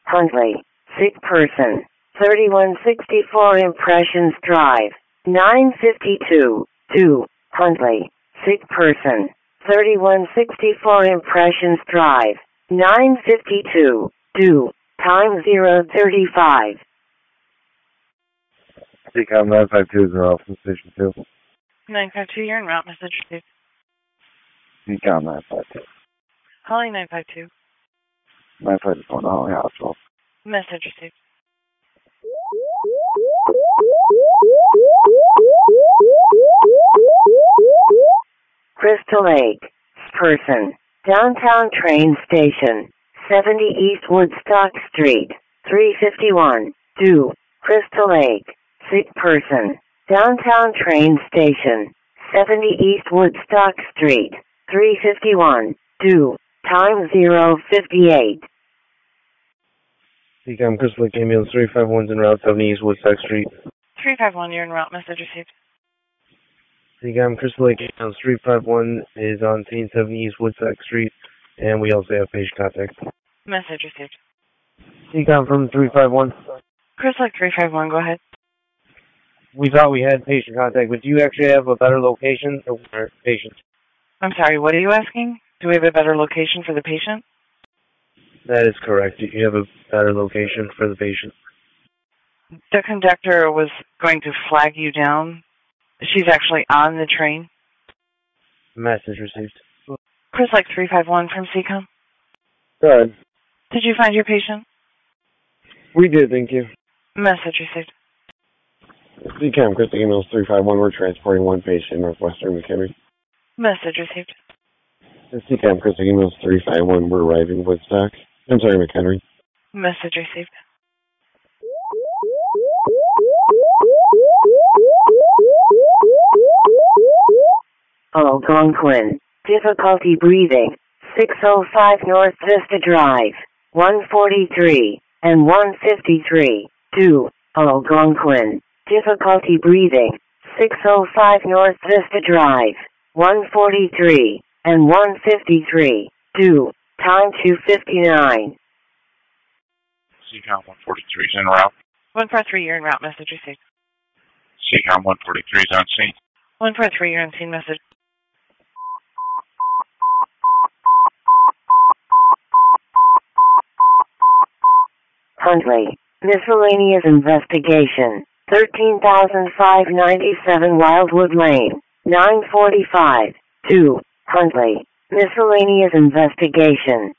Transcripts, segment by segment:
Huntley, sick person, 3164 Impressions Drive, 952, 2, Huntley, sick person, 3164 Impressions Drive, 952, 2, time 035. CCOM 952 is off from Station 2. 952, you're en route, message received. CCOM 952. Holly 952. 952 is going to Holly Hospital. Message received. Crystal Lake, person, downtown train station, 70 East Woodstock Street, 351, 2, Crystal Lake, sick person, downtown train station, 70 East Woodstock Street, 351, 2, time 058. CCOM Crystal Lake Ambulance 351's en route 70 East Woodstock Street. 351, you're en route, message received. CCOM Crystal Lake Ambulance 351 is on scene 70 East Woodstock Street, and we also have patient contact. Message received. CCOM from 351. Crystal Lake 351, go ahead. We thought we had patient contact, but do you actually have a better location for our patient? I'm sorry, what are you asking? Do we have a better location for the patient? That is correct. You have a better location for the patient. The conductor was going to flag you down. She's actually on the train. Message received. Crystal Lake 351 from CCOM. Go ahead. Did you find your patient? We did, thank you. Message received. CCOM Crystal Ambulance 351, we're transporting one patient, Northwestern McHenry. Message received. CCOM Crystal Ambulance 351, we're arriving Woodstock. I'm sorry, McHenry. Message received. Algonquin, difficulty breathing, 605 North Vista Drive, 143, and 153, 2, Algonquin, difficulty breathing, 605 North Vista Drive, 143, and 153, 2, time 259. CCOM 143 is en route. 143, you're en route, message received. CCOM 143 is on scene. 143, you're on scene, message. Huntley, miscellaneous investigation, 13,597 Wildwood Lane, 945, 2, Huntley, miscellaneous investigation,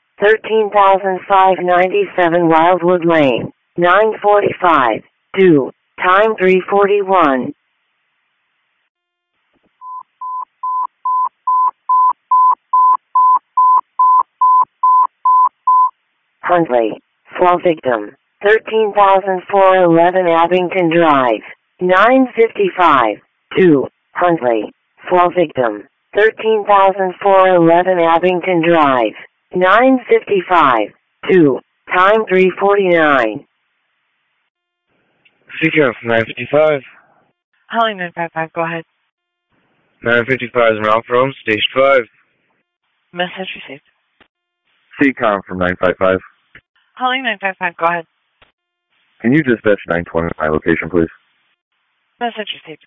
13,597 Wildwood Lane, 945, 2, time 341. Huntley, fall victim, 13,411 Abington Drive, 955, 2, Huntley, fall victim, 13,411 Abington Drive, 955, 2, time 349. CCOM from 955. Holly 955, go ahead. 955 is en route from Station 5. Message received. CCOM from 955. Holly 955, go ahead. Can you dispatch 920 at my location, please? Message received.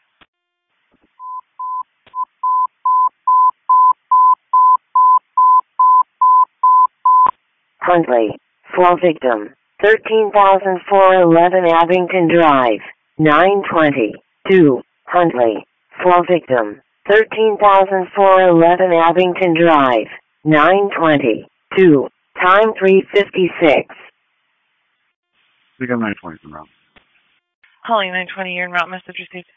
Huntley, fall victim, 13,411 Abington Drive, 920, 2, Huntley, fall victim, 13,411 Abington Drive, 920, 2, time 356. CCOM 920 is en route. Holly 920, you're en route, message received.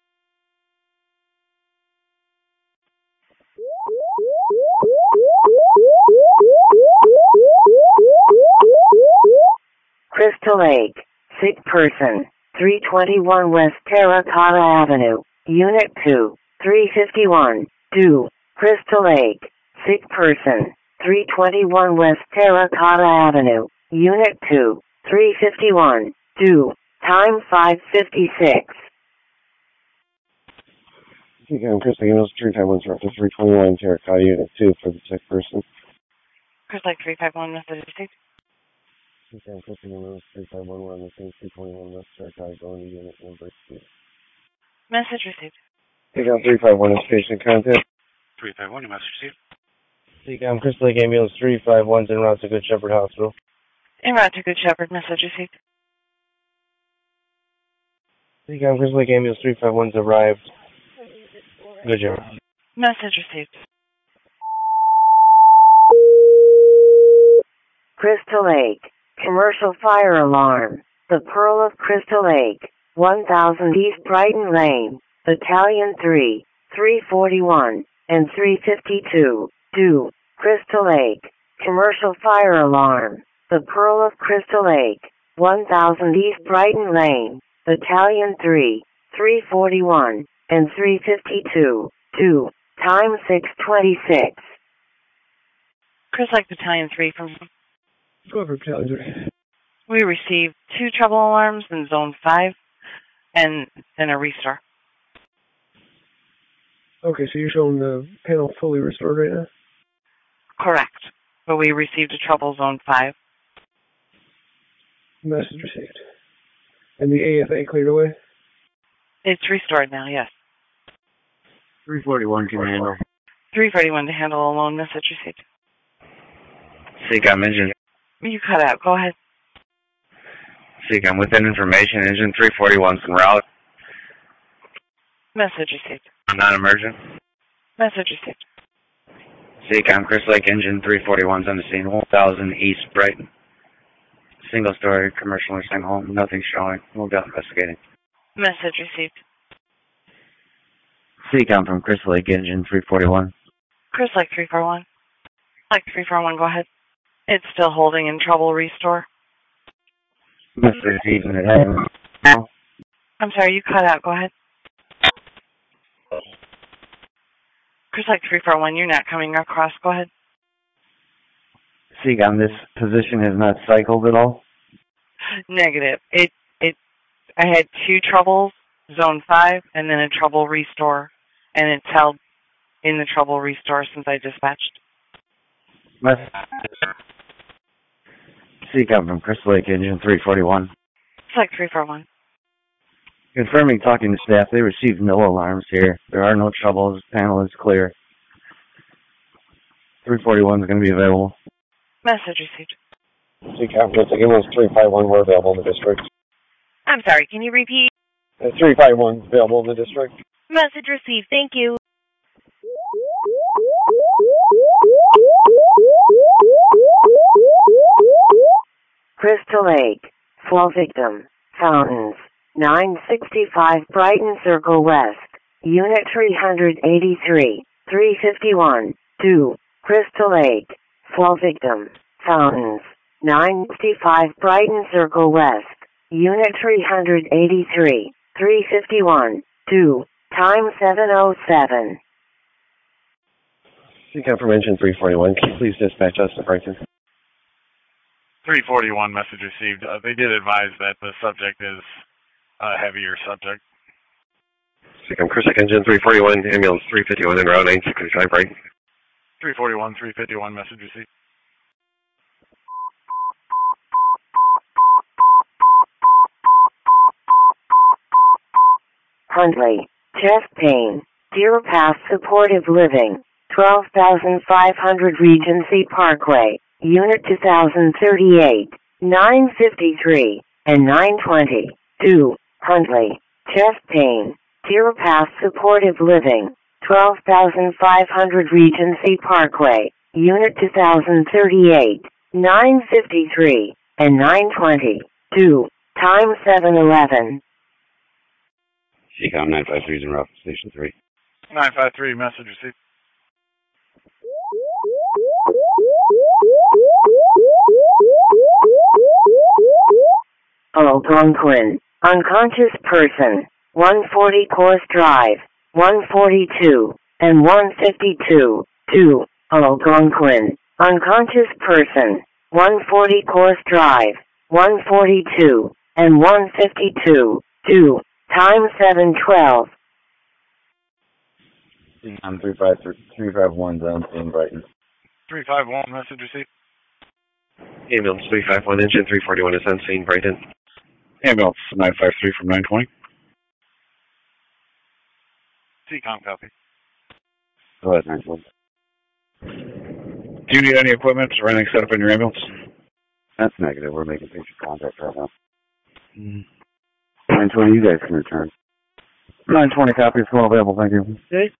Crystal Lake, sick person, 321 West Terracotta Avenue, Unit 2, 351, 2, Crystal Lake, sick person, 321 West Terracotta Avenue, Unit 2, 351, 2, time 556. CCOM Crystal Ambulance 351 for up to 321 Terracotta Unit 2 for the sick person. Crystal Lake 351, message received. CCAM Chris League 351, we're on the same 221 West Star Drive, going to unit number 2. Message received. CCAM 351 is patient contact. 351, message received. CCAM Chris Lake Ambulance 351's en route to Good Shepherd Hospital. En route to Good Shepherd. Message received. CCAM Chris Lake Ambulance 351's arrived. Good Shepherd. Message received. Crystal Lake. Commercial fire alarm. The Pearl of Crystal Lake. 1000 East Brighton Lane. Battalion 3, 341, and 352. 2. Crystal Lake. Commercial fire alarm. The Pearl of Crystal Lake. 1000 East Brighton Lane. Battalion 3, 341, and 352. 2. Time 6:26. Chris Lake Battalion 3 from... Go over Battalion 3. We received 2 trouble alarms in Zone 5 and then a restore. Okay, so you're showing the panel fully restored right now? Correct. But we received a trouble Zone 5. Message received. And the AFA cleared away? It's restored now, yes. 341 can handle. 341 to handle alone. Message received. CCAM engine. You cut out. Go ahead. CCAM within information, engine 341's en route. Message received. Non-emergent. Message received. CCAM Chris Lake engine 341's on the scene, 1000 East Brighton. Single-story commercial nursing home, nothing showing. We'll be investigating. Message received. CCAM from Chris Lake engine 341. Chris Lake 341. Lake 341, go ahead. It's still holding in trouble restore. Message received and it has. I'm sorry, you cut out. Go ahead. Chris Lake 341, you're not coming across. Go ahead. CCAM, this position has not cycled at all? Negative. I had 2 troubles, Zone 5, and then a trouble restore. And it's held in the trouble restore since I dispatched. CCAM from Chris Lake engine 341. It's like 341. Confirming talking to staff, they received no alarms here. There are no troubles. Panel is clear. 341 is going to be available. Message received. CCAM Chris Lake Ambulance 351, we're available in the district. I'm sorry, can you repeat? 351 available in the district. Message received, thank you. Crystal Lake. Fall victim. Fountains. 965 Brighton Circle West. Unit 383. 351. 2. Crystal Lake. Fall victim. Fountains. 965 Brighton Circle West. Unit 383. 351. 2. Time 7:07. CCAM from engine 341, can you please dispatch us to Brighton? 341 message received. They did advise that the subject is a heavier subject. CCAM Chris Lake engine 341, ambulance 351 en route 965 Brighton. 341, 351 message received. Huntley. Chest pain. Deer Path Supportive Living. 12,500 Regency Parkway. Unit 2038. 953 and 920. 2. Huntley. Chest pain. Deer Path Supportive Living. 12,500 Regency Parkway. Unit 2038. 953 and 920. 2. Time 7:11. CCAM 953 is en route from Station 3. 953 message received. Algonquin. Unconscious person. 140 Course Drive. 142 and 152. 2. Algonquin. Unconscious person. 140 Course Drive. 142 and 152. 2. Time 7:12. CCAM 351 down in Brighton. 351 message received. Ambulance 351, engine 341 is on scene, Brighton. Ambulance 953 from 920. CCOM copy. Go ahead, 920. Do you need any equipment or anything set up in your ambulance? That's negative. We're making patient contact right now. 920, you guys can return. 920 copy is still available, thank you. Okay.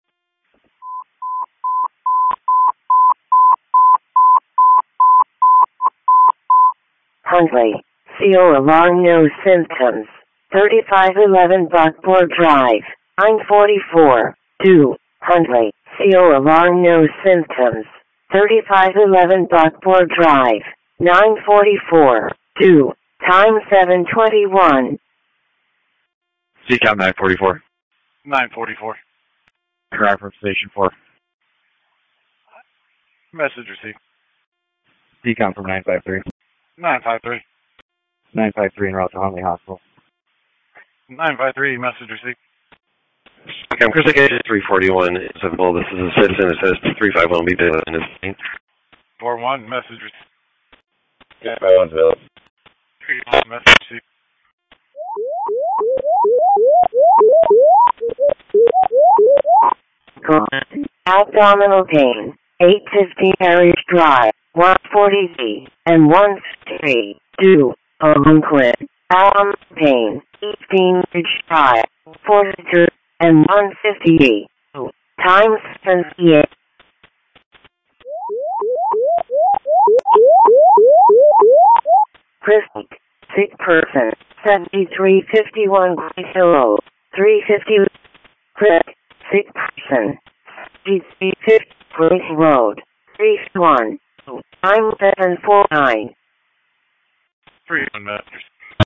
Huntley, CO alarm, no symptoms. 3511 Buckboard Drive, 944, 2, Huntley, CO alarm, no symptoms. 3511 Buckboard Drive, 944, 2, time 7:21. CCOM 944. 944. Drive from Station 4. Message received. CCOM from 953. 953. 953 en route to Huntley Hospital. 953, message received. Okay, I'm Chris Agent 341 is available. This is a citizen. It says 351 be there in his scene. 41, message received. Yeah, 551's available. 31, message received. Abdominal pain, 850 Parish Drive, 140 and 153, 2, Oakland. Abdominal pain, 18 Ridge Drive, 42 and 150, 2, time 78. Chris, sick person, 7351 Hill, 350. Chris, sick person, 7350 Grace Road, 31, time 749. 31 message.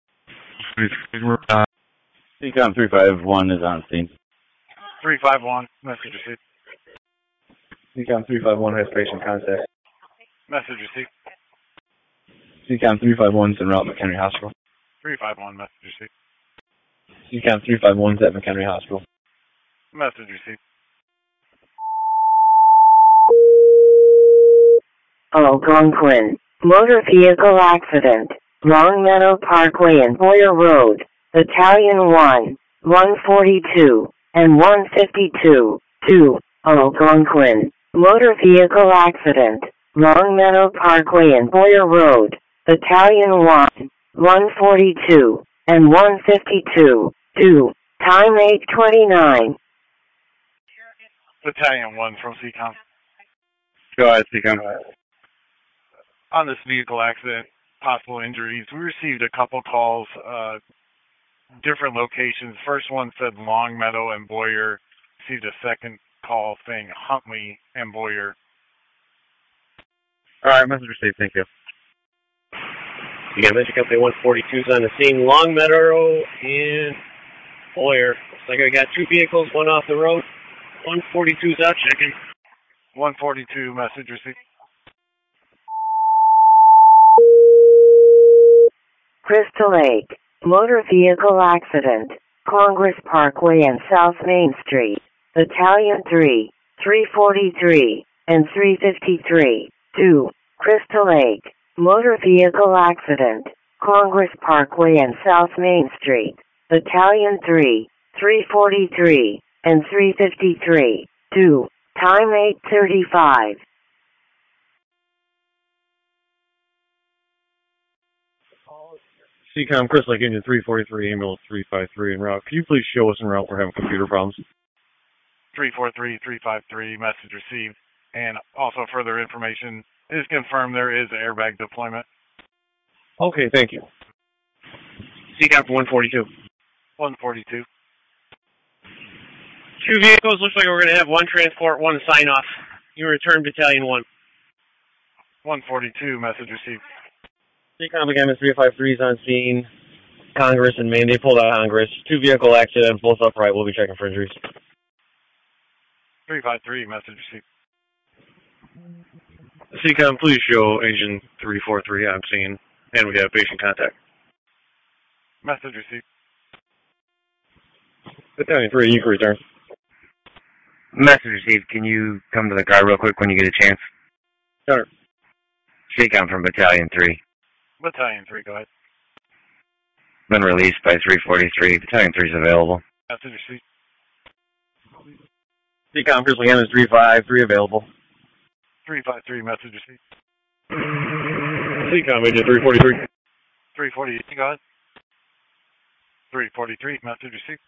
CCOM 351 is on scene. 351, message received. CCOM 351 has patient contact. Message received. CCOM 351 is en route to McHenry Hospital. 351, message received. CCOM 351 is at McHenry Hospital. Message received. Algonquin, motor vehicle accident, Long Meadow Parkway and Boyer Road, Battalion 1, 142, and 152, 2, Algonquin, motor vehicle accident, Long Meadow Parkway and Boyer Road, Battalion 1, 142, and 152, 2, time 8:29. Battalion 1 from CCOM. Go ahead, CCOM. On this vehicle accident, possible injuries, we received a couple calls, different locations. First one said Long Meadow and Boyer. Received a second call saying Huntley and Boyer. All right, message received, thank you. You got Mission Company 142's on the scene. Long Meadow and Boyer. Looks like I got two vehicles, one off the road. 142's out checking. 142, message received. Crystal Lake, motor vehicle accident, Congress Parkway and South Main Street, Battalion 3, 343, and 353, 2, Crystal Lake, motor vehicle accident, Congress Parkway and South Main Street, Battalion 3, 343, and 353, 2, time 8:35. CCOM Chris Lake Engine 343, Ambulance 353 en route. Can you please show us en route? We're having computer problems. 343, 353, message received. And also further information is confirmed there is airbag deployment. Okay, thank you. CCOM for 142. 142. Two vehicles. Looks like we're going to have one transport, one sign off. You return Battalion 1. 142, message received. CCOM again, Ms. 353 is on scene. Congress and Maine. They pulled out Congress. Two vehicle accidents, both upright. We'll be checking for injuries. 353, message received. CCOM, please show engine 343 on scene. And we have patient contact. Message received. Battalion 3, you can return. Message received. Can you come to the car real quick when you get a chance? Sure. CCOM from Battalion 3. Battalion 3, go ahead. Been released by 343. Battalion 3 is available. Message received. Seacom Grizzly Ham is 353 available. 353, message received. Seacom Agent 343. 348, go ahead. 343, message received.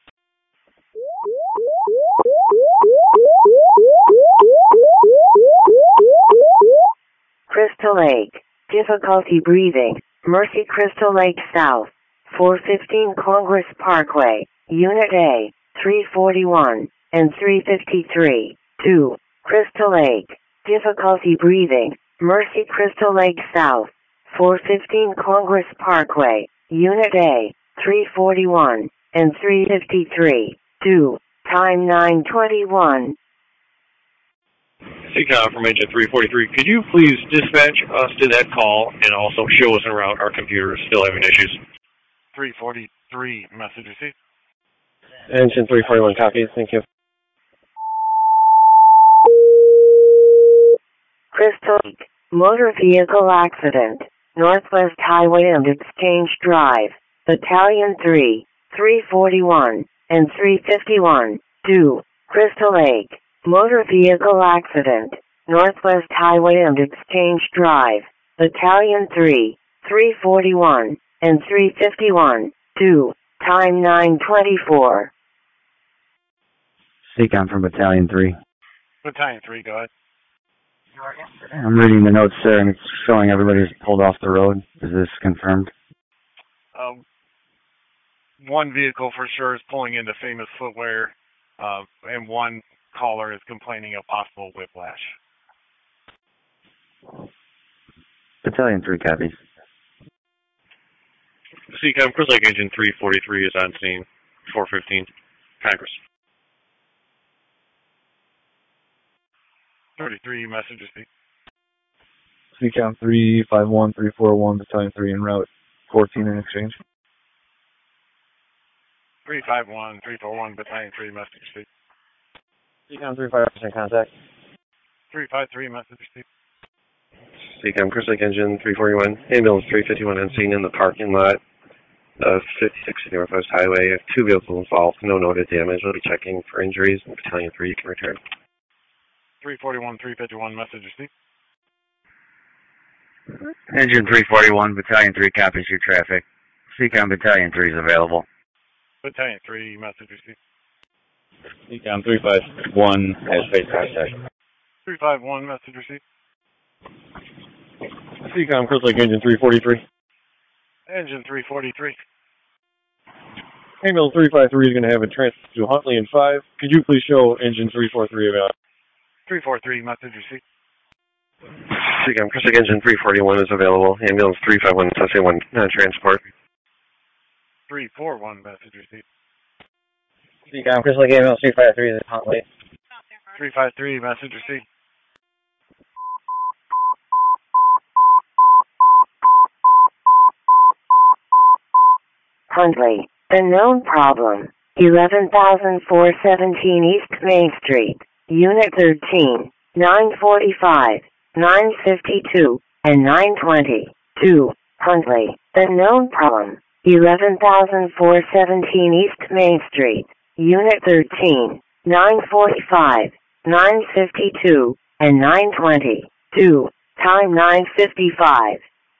Crystal Lake. Difficulty breathing. Mercy Crystal Lake South. 415 Congress Parkway. Unit A. 341 and 353. 2. Crystal Lake. Difficulty breathing. Mercy Crystal Lake South. 415 Congress Parkway. Unit A. 341 and 353. 2. Time 9:21. Seacom from Agent 343. Could you please dispatch us to that call and also show us en route? Our computer is still having issues. 343, message received. Engine 341 copies, thank you. Crystal Lake. Motor vehicle accident. Northwest Highway and Exchange Drive. Battalion 3, 341 and 351. 2. Crystal Lake. Motor vehicle accident. Northwest Highway and Exchange Drive. Battalion 3, 341 and 351. 2. Time 9:24. Seacom from Battalion 3. Battalion 3, go ahead. I'm reading the notes, sir, and it's showing everybody's pulled off the road. Is this confirmed? One vehicle for sure is pulling into Famous Footwear, and one caller is complaining of possible whiplash. Battalion 3 copies. Seacom Crystal Lake Engine 343 is on scene. 415 Congress. 33, message received. Seacom 351, 341, Battalion 3 en route. 14 in exchange. 351, 341, Battalion 3, message received. Seacom 351 contact. 353, message received. Seacom Crystal Lake Engine 341. Ambulance 351 on scene in the parking lot of 5060 Northwest Highway. 2 vehicles involved. No noted damage. We'll be checking for injuries. Battalion 3, you can return. 341, 351, message received. Engine 341, Battalion 3 copies your traffic. Seacom Battalion 3 is available. Battalion 3, message received. Seacom 351 has face contact. 351, message received. Seacom Crystal Lake Engine 343. Engine 343. Ambulance 353 is going to have a transfer to Huntley and 5. Could you please show Engine 343 about? 343, message received. Seacom Crystal Lake Engine 341 is available. Ambulance 351, SA1 non-transport. 341, message received. Seacom Crystal Lake Ambulance 353 is in Huntley. 353, message received. Huntley. The known problem. 11,417 East Main Street. Unit 13. 945, 952, and 920. 2. Huntley. The known problem. 11,417 East Main Street. Unit 13. 945, 952, and 920. 2. Time 9:55.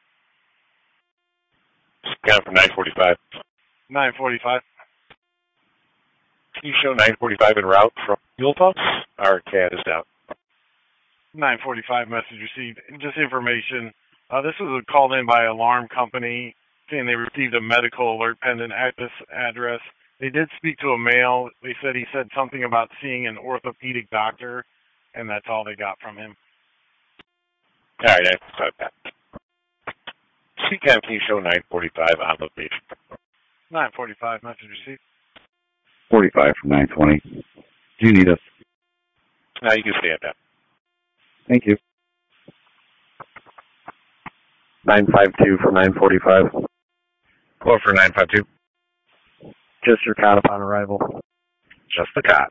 Scan for 945. 945. Can you show 945 en route from fuel pumps? Our CAD is down. 945, message received. Just information. This was called in by alarm company saying they received a medical alert pending at this address. They did speak to a male. They said he said something about seeing an orthopedic doctor, and that's all they got from him. All right, I got that. CCAM, can you show 945 on location? 945, message received. 45 from 920. Do you need us? Now you can stand up. Thank you. 952 for 945. Or for 952. Just your cot upon arrival. Just the cot.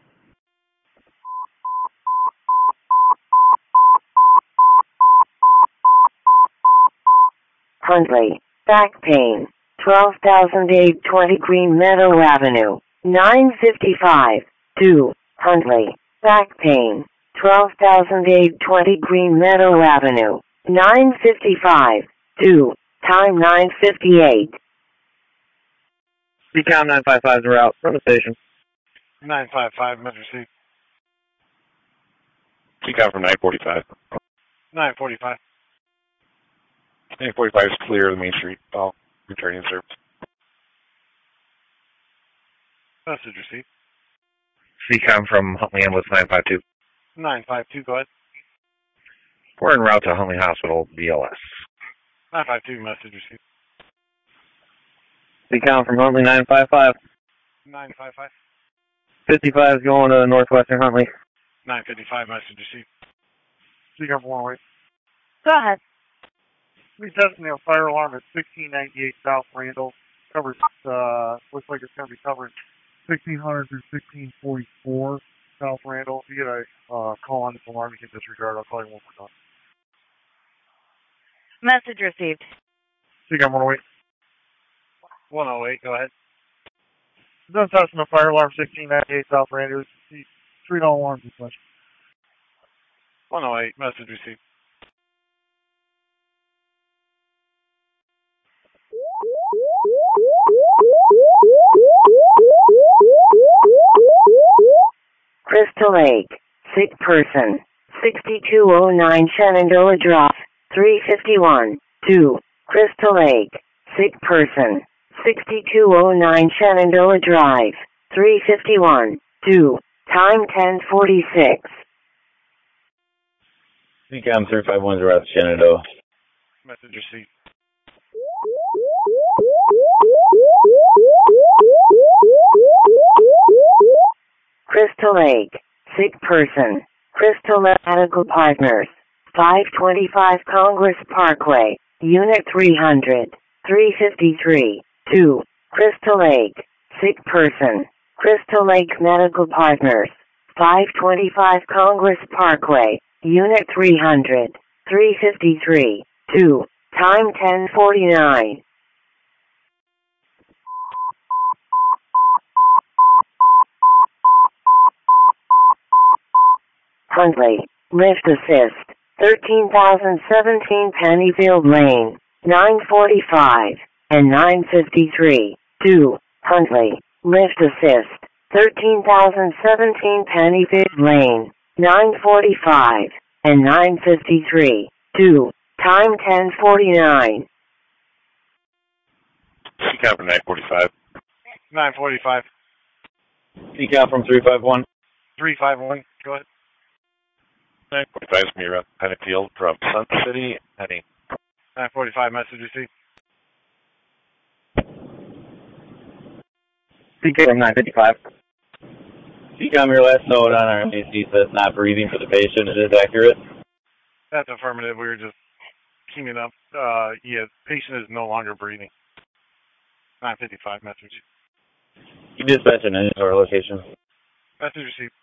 Huntley, back pain, 12,820 Green Meadow Avenue, 955. 2. Huntley, back pain, 12,820 Green Meadow Avenue, 955. 2. Time 9:58. Decom 955 is en route from the station. 955, message received. Decom from 945. 945. 945 is clear of the main street. I'll return in service. Message received. CCOM from Huntley Ambulance 952. 952, go ahead. We're en route to Huntley Hospital, BLS. 952, message received. Decom from Huntley 955. 955. 55 is going to Northwestern Huntley. 955, message received. Decom from 108. Go ahead. We testing a fire alarm at 1698 South Randall. Covers, looks like it's going to be covering 1600 through 1644 South Randall. If you get a call on this alarm, you can disregard. I'll call you one more time. Message received. Decom 108. 108, go ahead. Done testing a fire alarm 1698 South Randall. $3 alarms and such. 108, message received. Crystal Lake, sick person, 6209 Shenandoah Drive, 351. 2. Crystal Lake, sick person, 6209 Shenandoah Drive, 351. 2. Time 10:46. CCOM 351 is around Shenandoah. Message received. Crystal Lake, sick person, Crystal Medical Partners, 525 Congress Parkway, Unit 300, 353. 2. Crystal Lake, sick person, Crystal Lake Medical Partners, 525 Congress Parkway, Unit 300, 353. 2. Time 10:49. Huntley, lift assist, 13,017 Pennyfield Lane, 945 and 953. 2. Huntley, lift assist, 13,017 Pennyfield Lane, 945 and 953. 2. Time 10:49. CCOM from 945. 945. CCOM from 351. 351, go ahead. 945 is me around Penfield from Sun City, heading. 945, message received. CCOM 955. CCOM, your last note on our MAC says not breathing for the patient. Is it accurate? That's affirmative. We were just keying up. Yeah, patient is no longer breathing. 955, message. You just mentioned any of our locations. Message received.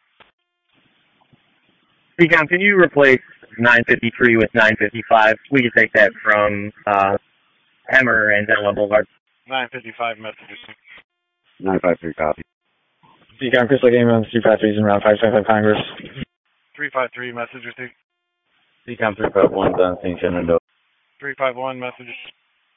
CCOM, can you replace 953 with 955? We can take that from Hemmer and Delaware Boulevard. 955, message received. 953 copy. CCOM, Crystal Lake Ambulance 353 is in route 555 Congress. 353, message received. CCOM 351 is on St. Shenandoah. 351, message received.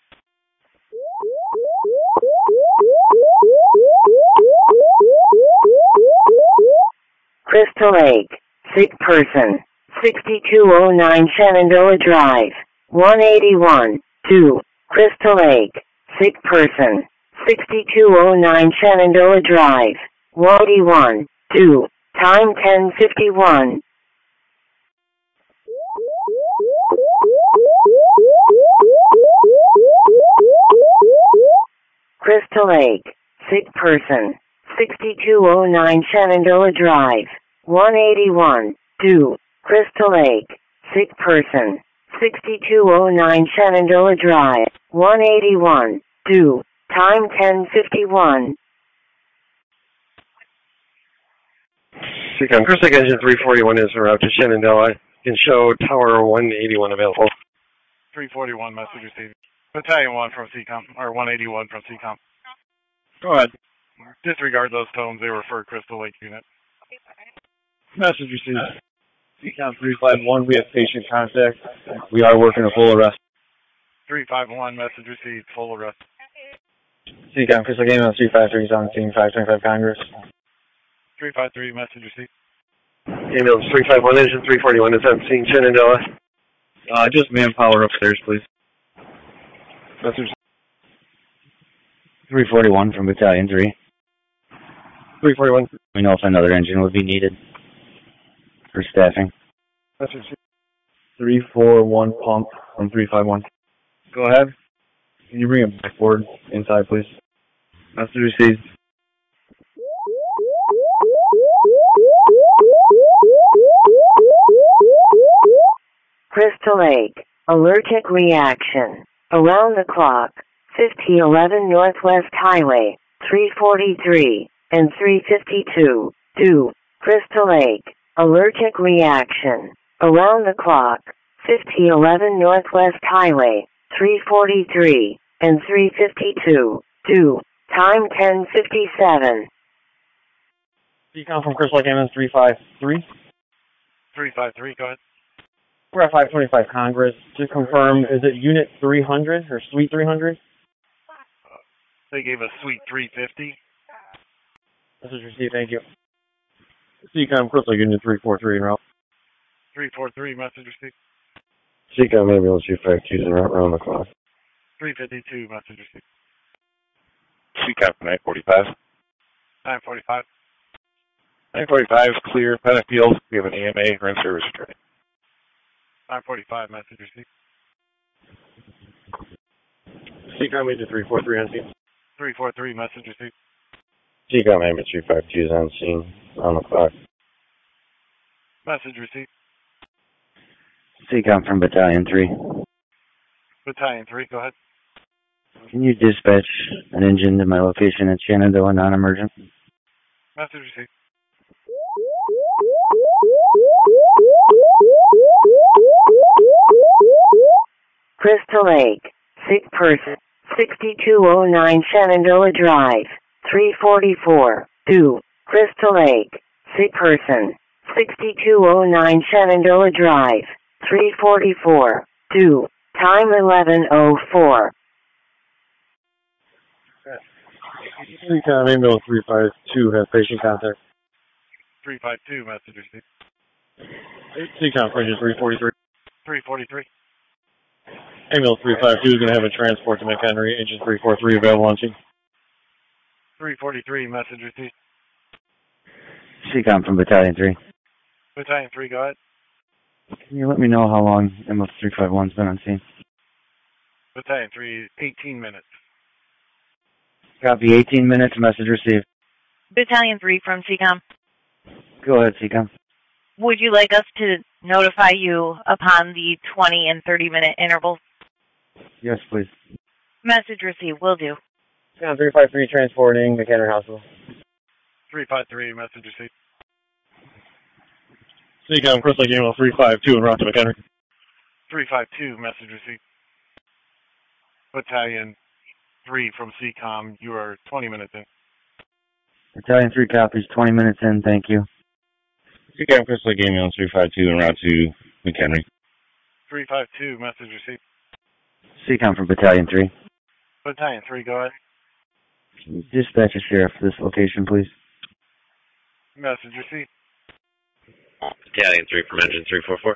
Crystal Lake, sick person, 6209 Shenandoah Drive, 181. 2. Crystal Lake, sick person, 6209 Shenandoah Drive, 181. 2. Time 10:51. Crystal Lake, sick person, 6209 Shenandoah Drive, 181. 2. Crystal Lake, sick person, 6209 Shenandoah Drive, 181. 2. Time 10:51. CCOM, Crystal Lake Engine 341 is en route to Shenandoah. Can show Tower 181 available. 341, message received. Battalion 1 from CCOM, or 181 from CCOM. Go ahead. Disregard those tones, they were for Crystal Lake unit. Message received. CCOM 351, we have patient contact. We are working a full arrest. 351, message received, full arrest. CCOM Crystal Game on 353 is on scene, 525 Congress. 353, message received. Ambulance 351, engine 341 is on scene, Shenandoah. Just manpower upstairs, please. Message 341 from Battalion 3. 341. We know if another engine would be needed for staffing. Message 341 pump from 351. Go ahead. Can you bring it back forward inside, please? Message received. Crystal Lake, allergic reaction. Around the clock, 5011 Northwest Highway, 343, and 352. 2. Crystal Lake, allergic reaction. Around the clock, 5011 Northwest Highway, 343, and 352. 2. Time 10:57. CCOM from Crystal Lake Ambulance 353. 353, go ahead. We're at 525 Congress. To confirm, is it Unit 300 or Suite 300? They gave us Suite 350. This is received, thank you. CCOM Crystal Lake Unit 343 en route. 343, message received. CCOM ambulance 252 is around the clock. 352, message received. CCOM 945. 945. 945 is clear. Penfield, we have an AMA or in-service attorney. 945, message received. CCOM agent 343 on scene. 343, message received. CCOM ambulance 352 is on scene, on the clock. Message received. CCOM from Battalion 3. Battalion 3, go ahead. Can you dispatch an engine to my location at Shenandoah, non-emergent? Message received. Crystal Lake, sick person, 6209 Shenandoah Drive, 344. 2. Crystal Lake, sick person, 6209 Shenandoah Drive, 344. 2. Time 11:04. CCOM ambulance 352 has patient contact. 352, message received. CCOM Fringes 343. 343. Ambulance 352 is going to have a transport to McHenry. Engine 343 available on scene. 343, message received. CCOM from Battalion 3. Battalion 3, go ahead. Can you let me know how long MS 351's been on scene? Battalion 3, 18 minutes. Copy, 18 minutes, message received. Battalion 3 from CCOM. Go ahead, CCOM. Would you like us to notify you upon the 20 and 30-minute intervals? Yes, please. Message received, will do. CCOM 353 transporting McHenry Hospital. 353, message received. CCOM Crystal Lake Ambulance 352 en route to McHenry. 352, message received. Battalion 3 from CCOM, you are 20 minutes in. Battalion 3 copies, 20 minutes in, thank you. CCOM Crystal Lake Ambulance 352 en route to McHenry. 352, message received. CCOM from Battalion 3. Battalion 3, go ahead. Can you dispatch a sheriff to this location, please? Message received. Battalion 3 from engine 344.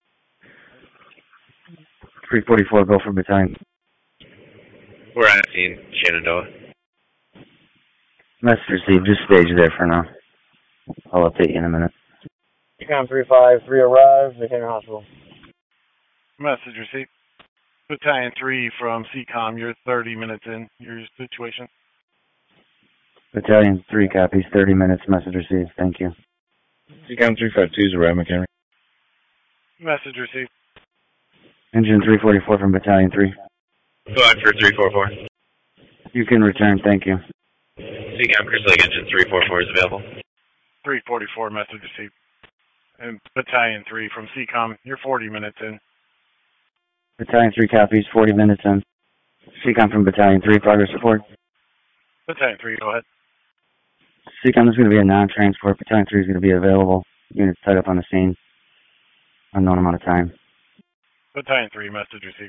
344, go for Battalion. We're on scene, Shenandoah. Message received, just stage there for now. I'll update you in a minute. CCOM 353 arrives, McHenry Hospital. Message received. Battalion 3 from CCOM, you're 30 minutes in. Your situation? Battalion 3 copies, 30 minutes, message received, thank you. CCOM 352 is around McHenry. Message received. Engine 344 from Battalion 3. Go on for 344. You can return, thank you. CCOM Crystal Lake engine 344 is available. 344, message received. And Battalion 3 from CCOM, you're 40 minutes in. Battalion 3 copies, 40 minutes in. CCOM from Battalion 3, progress report. Battalion 3, go ahead. CCOM, there's going to be a non-transport. Battalion 3 is going to be available. Units tied up on the scene. Unknown amount of time. Battalion 3, message received.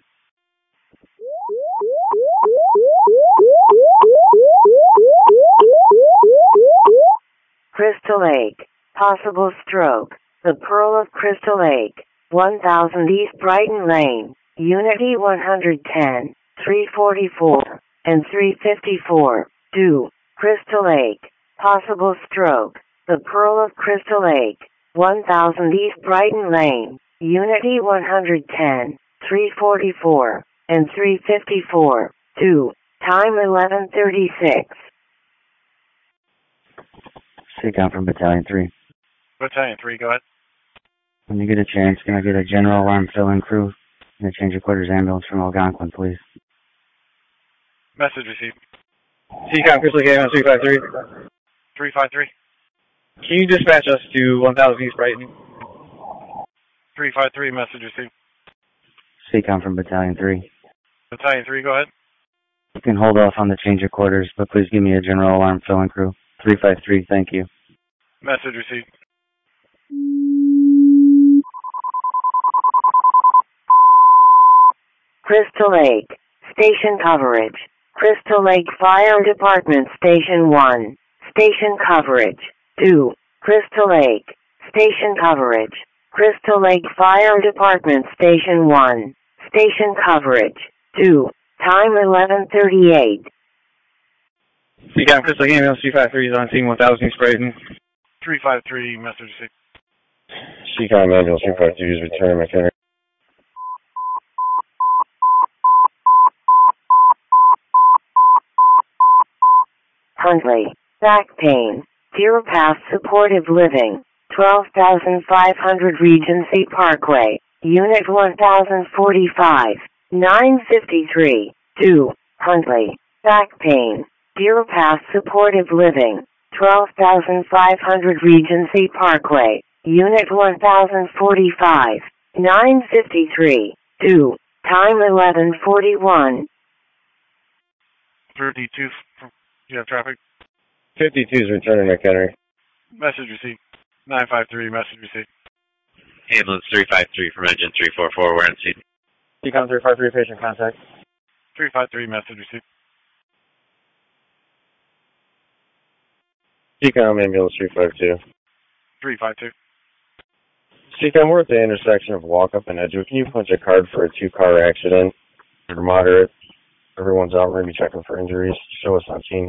Crystal Lake. Possible stroke. The Pearl of Crystal Lake. 1000 East Brighton Lane. Unity 110, 344, and 354. Due. Crystal Lake. Possible stroke. The Pearl of Crystal Lake. 1000 East Brighton Lane. Unity 110, 344, and 354. Due. Time 11:36. CCOM from Battalion 3. Battalion 3, go ahead. When you get a chance, can I get a general alarm fill-in crew and a change of quarters ambulance from Algonquin, please? Message received. CCOM, Crystal Lake 353. 353. Can you dispatch us to 1000 East Brighton? 353, message received. CCOM from Battalion 3. Battalion 3, go ahead. You can hold off on the change of quarters, but please give me a general alarm fill-in crew. 353, thank you. Message received. Crystal Lake. Station coverage. Crystal Lake Fire Department Station 1. Station coverage. 2. Crystal Lake. Station coverage. Crystal Lake Fire Department Station 1. Station coverage. 2. Time 11:38. CCOM, Crystal Lake ambulance 353 is on scene 1000 East Brighton. 353, message received. CCOM ambulance 353 is returning McHenry. Huntley. Back pain. Deer Path Supportive Living. 12,500 Regency Parkway. Unit 1045. 953. 2. Huntley. Back pain. Deer Path Supportive Living. 12,500 Regency Parkway. Unit 1045. 953. 2. Time 11:41. 32, you have traffic? 52 is returning McHenry. Message received. 953, message received. Ambulance 353 from engine 344, we're on scene. CCOM 353, patient contact. 353, message received. CCOM ambulance 352. 352. CCOM, we're at the intersection of Walkup and Edgewood. Can you punch a card for a 2-car accident? Or moderate. Everyone's out. We're going to be checking for injuries. Show us on scene.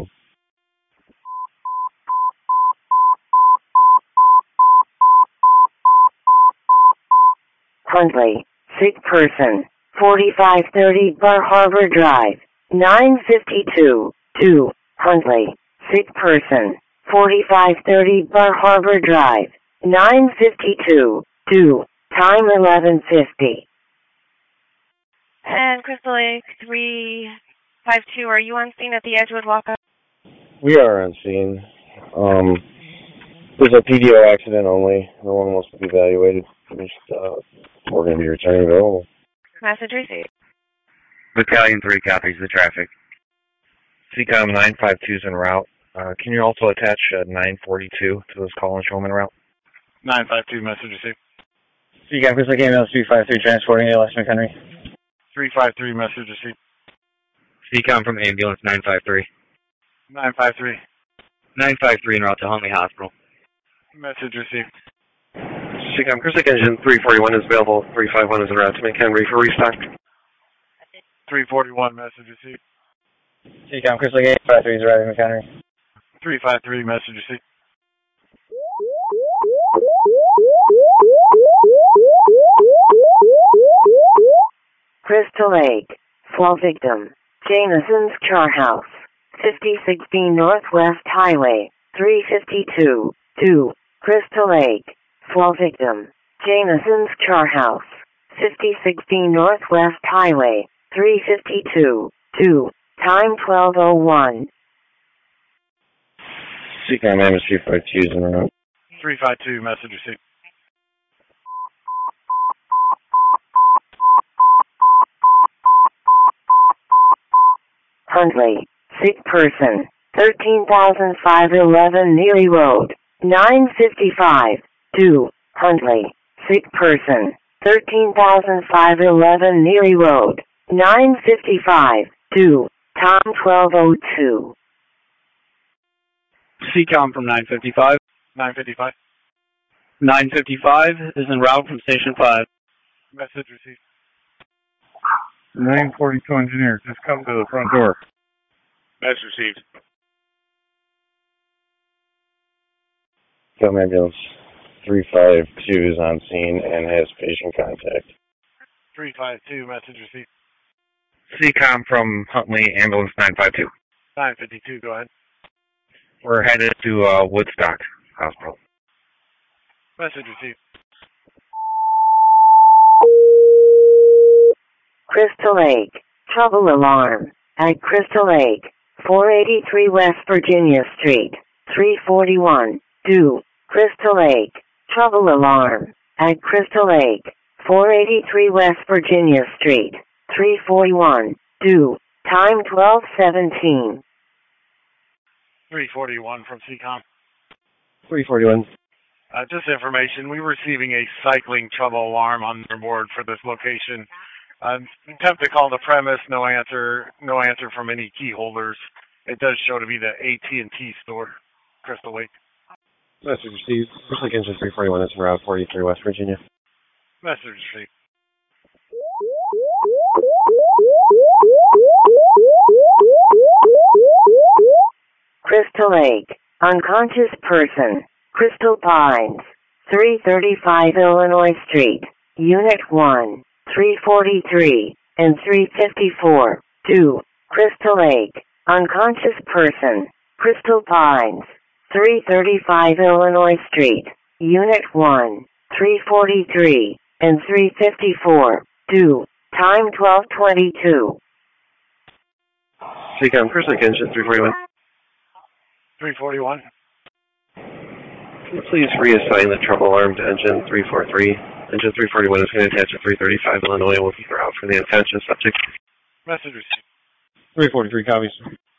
Huntley. Sick person. 4530 Bar Harbor Drive. 952. 2. Huntley. Sick person. 4530 Bar Harbor Drive. 952. 2. Time 11:50. And Crystal Lake 352, are you on scene at the Edgewood Walkup? We are on scene. There's a PDO accident only. No one wants to be evaluated. We're going to be returning available. Message received. Battalion 3 copies the traffic. CCOM 952 is en route. Can you also attach 942 to this call and show them en route? 952, message received. CCOM, Crystal Lake ambulance 353, transporting ALS McHenry. 353, message received. CCOM from ambulance 953. 953. 953 en route to Huntley Hospital. Message received. CCOM, Crystal Lake engine 341 is available. 351 is en route to McHenry for restock. 341, message received. CCOM, Crystal Lake 853 is arriving McHenry. 353, message received. Crystal Lake. Fall victim. Jameson's Char House. 5016 Northwest Highway. 352. 2. Crystal Lake. Fall victim. Jameson's Char House. 5016 Northwest Highway. 352. 2. Time 12:01. CCOM ambulance 352 is en route. 352, message received. Huntley. Sick person. 13,511 Neely Road. 955. 2. Huntley. Sick person. 13,511 Neely Road. 955. 2. Tom 1202. CCOM from 955. 955. 955 is en route from Station 5. Message received. 942 engineer, just come to the front door. Message received. Come ambulance 352 is on scene and has patient contact. 352, message received. CCOM from Huntley, ambulance 952. 952, go ahead. We're headed to Woodstock Hospital. Message received. Crystal Lake. Trouble alarm. At Crystal Lake. 483 West Virginia Street. 341. 2. Crystal Lake. Trouble alarm. At Crystal Lake. 483 West Virginia Street. 341. 2. Time 12:17. 341 from CCOM. 341. Just information, we were receiving a cycling trouble alarm on their board for this location. Attempt to call the premise, no answer from any key holders. It does show to be the AT&T store, Crystal Lake. Message received. Crystal Lake Engine 341 is en route 43 West Virginia. Message received. Crystal Lake. Unconscious person. Crystal Pines. 335 Illinois Street. Unit 1. 343 and 354. 2. Crystal Lake. Unconscious person. Crystal Pines. 335 Illinois Street. Unit 1. 343 and 354. 2. Time 12:22. CCOM, Crystal Lake Engine 341. 341. Please reassign the trouble alarm to engine 343. Engine 341 is going to attach to 335 Illinois. We'll keep her out for the unconscious subject. Message received. 343 copies.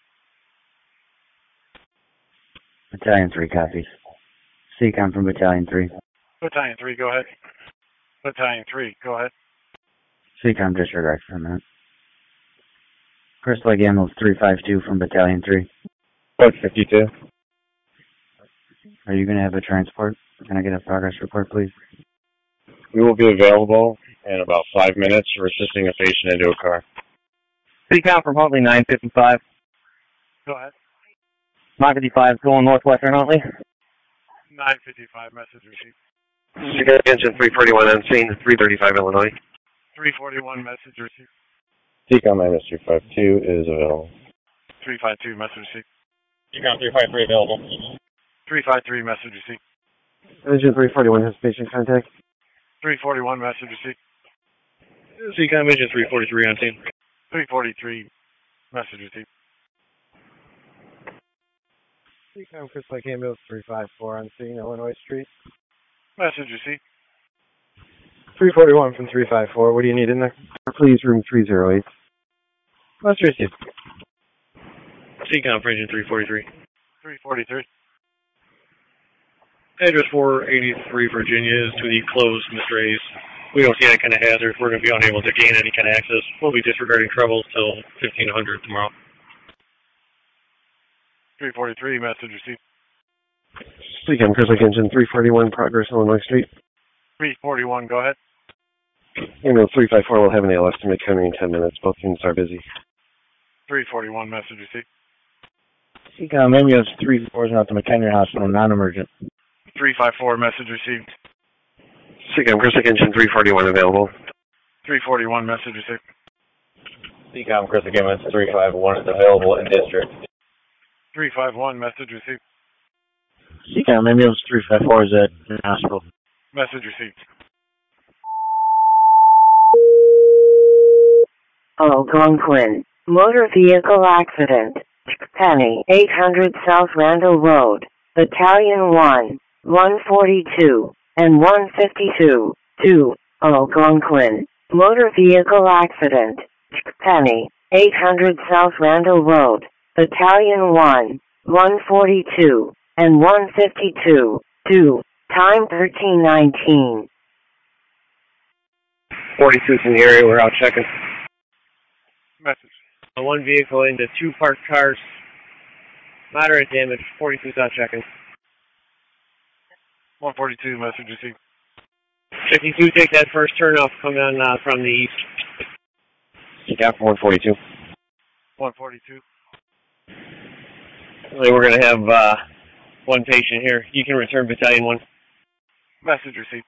Battalion 3 copies. CCOM from Battalion 3. Battalion 3, go ahead. Battalion 3, go ahead. CCOM disregard for a minute. Crystal Lake Ambulance 352 from Battalion 3. Code 52. Are you going to have a transport? Can I get a progress report, please? We will be available in about 5 minutes. We're assisting a patient into a car. CCOM from Huntley 955. Go ahead. 955 going northwestern Huntley. 955, message received. CCOM Engine 341 on scene, 335 Illinois. 341, message received. CCOM -352 is available. 352, message received. CCOM 353 available. 353, message received. Engine 341 has patient contact. 341, message received. CCOM Engine 343 on scene. 343, message received. CCOM Crystal Lake Ambulance 354 on scene, Illinois Street. Message received. 341 from 354. What do you need in there? Please, room 308. Message received. CCOM for Engine 343. 343. Address 483 Virginia is to the closed, Mr. Hayes. We don't see any kind of hazard. We're going to be unable to gain any kind of access. We'll be disregarding troubles till 1500 tomorrow. 343, message received. CCOM Crystal Lake Engine 341, Progress, Illinois Street. 341, go ahead. Ambulance 354 will have an AL estimate coming in 10 minutes. Both units are busy. 341, message received. CCOM Ambulance 34 is out to McHenry Hospital, non-emergent. 354, message received. CCOM Crystal Lake Engine 341 available. 341, message received. CCOM Crystal Lake Ambulance 351 is available in district. 351, message received. CCOM Ambulance 354 is at the hospital. Message received. Algonquin. Motor vehicle accident. Penny, 800 South Randall Road. Battalion 1, 142, and 152. 2. Algonquin. Motor vehicle accident. Penny, 800 South Randall Road, Battalion 1, 142, and 152, 2, time 13:19. 42's in the area, we're out checking. Message. One vehicle into two parked cars. Moderate damage, 42's out checking. 142, message received. 52, take that first turn off coming on from the east. Yeah, 142. 142. We're going to have one patient here. You can return Battalion 1. Message received.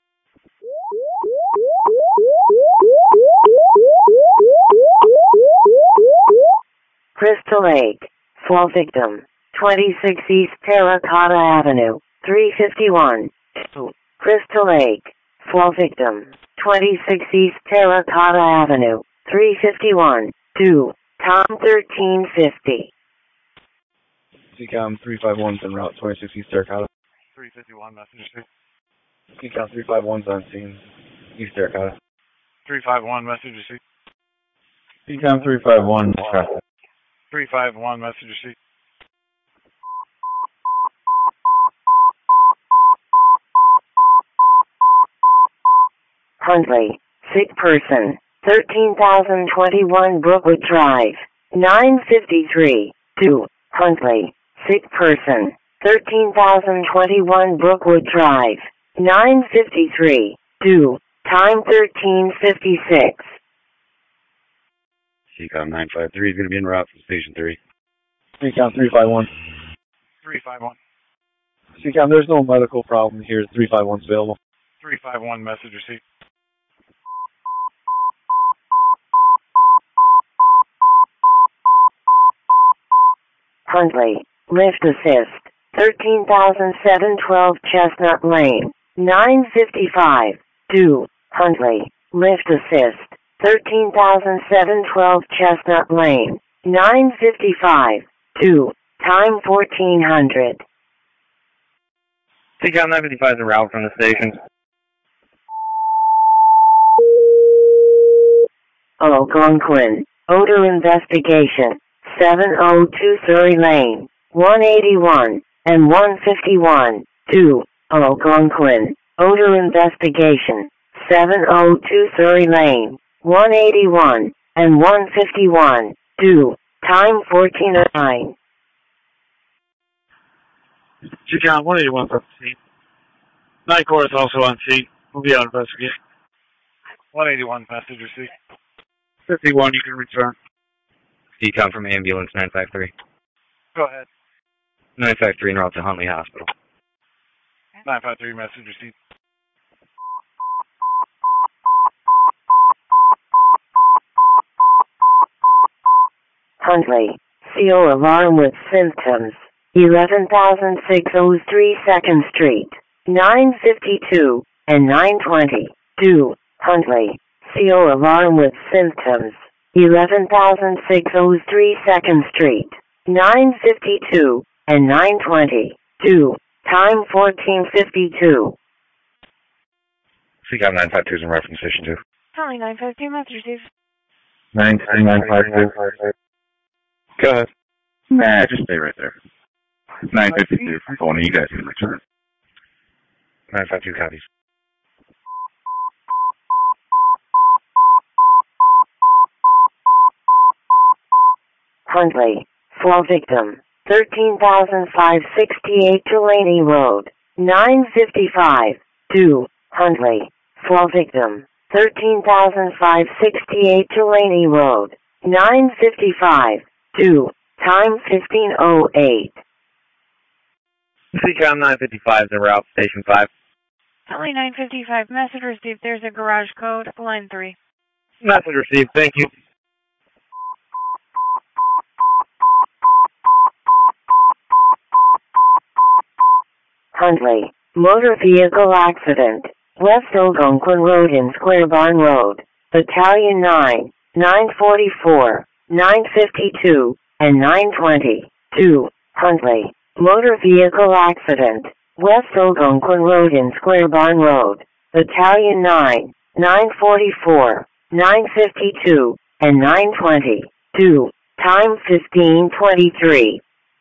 Crystal Lake, fall victim, 26 East Terracotta Avenue, 351, 2. Crystal Lake, fall victim, 26 East Terracotta Avenue, 351, 2. Tom 1350. CCOM 351's en route, 26 East Terracotta. 351, message received. CCOM 351's on scene, East Terracotta. 351, message received. CCOM 351, traffic. 351, message received. Huntley, sick person, 13,021 Brookwood Drive, 953, 2. Huntley, sick person, 13,021 Brookwood Drive, 953, 2. Time 13:56. CCOM 953 is going to be en route from Station 3. CCOM 351. 351. CCOM, there's no medical problem here. 351's available. 351, message received. Huntley, lift assist, 13,712 Chestnut Lane, 955, 2. Huntley, lift assist, 13,712 Chestnut Lane, 955, 2. Time 1400. CCOM 955 is en route from the station. Algonquin, odor investigation, 702 Surrey Lane, 181, and 151, 2. Algonquin, odor investigation, 702 Surrey Lane, 181, and 151, 2. Time 1409. CCOM 181 from the scene. Night Corps is also on scene. We'll be out investigating. 181, message received. 51, you can return. CCOM from ambulance 953. Go ahead. 953 en route to Huntley Hospital. 953, message received. Huntley, CO alarm with symptoms, 11,603 2nd Street, 952, and 920, 2. Huntley, CO alarm with symptoms, 11,603 2nd Street, 952, and 920, 2. Time 1452. CCOM 952 is en route from Station 2. Calling 952, message received. 952. Go ahead. Nah, just stay right there. 952 from phone. You guys can return. 952 copies. Huntley, fall victim, 13,568 Delaney Road, 955, 2. Huntley, fall victim, 13,568 Delaney Road, 955, 2. Time 15:08. CCOM 955 is en route, Station 5. Calling 955, message received. There's a garage code, line 3. Message received, thank you. Huntley, motor vehicle accident, West Algonquin Road in Square Barn Road, Battalion 9, 944, 952, and 920, 2. Huntley, motor vehicle accident, West Algonquin Road in Square Barn Road, Battalion 9, 944, 952, and 9:20. 2. Time 15:23.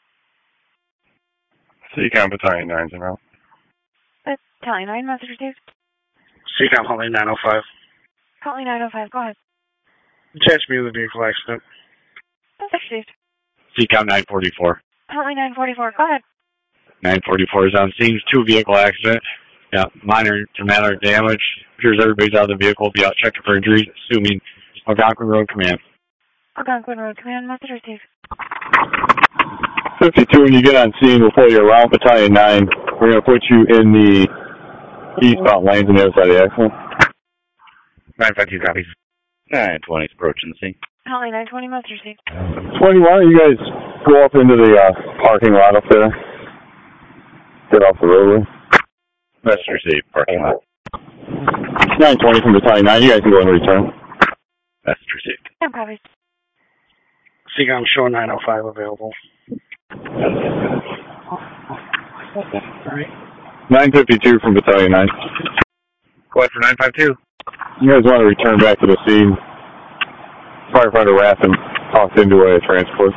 CCOM Battalion 9's en route. Battalion 9, message received. CCOM Huntley 905. Huntley 905, go ahead. Attach me to the vehicle accident. Message received. CCOM 944. Huntley 944, go ahead. 944 is on scene. 2 vehicle accident. Yeah, minor to moderate damage. Appears everybody's out of the vehicle. Be out checking for injuries, assuming Algonquin Road Command. Algonquin Road Command, message received. 52, when you get on scene, we'll pull you around Battalion 9. We're going to put you in the eastbound lanes on the other side of the accident. 952 copies. 920 is approaching the scene. Huntley 920, message received. 20, why don't you guys go up into the parking lot up there? Get off the roadway. Message received, parking lot. 920 from Battalion 9, you guys can go and return. Message received. Yeah, copies. CCOM show 905 available. 952 from Battalion 9. Go ahead for 952. You guys want to return back to the scene. Firefighter Ratham tossed into a transport.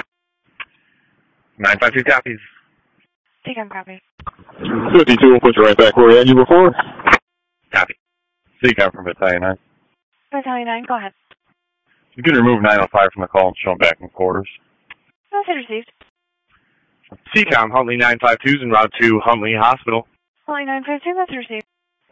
952 copies. CCOM copies. 52 will put you right back where we had you before. Copy. CCOM from Battalion 9. Battalion 9, go ahead. You can remove 905 from the call and show them back in quarters. Message received. CCOM, Huntley 952 is en route to Huntley Hospital. Huntley 952, message received.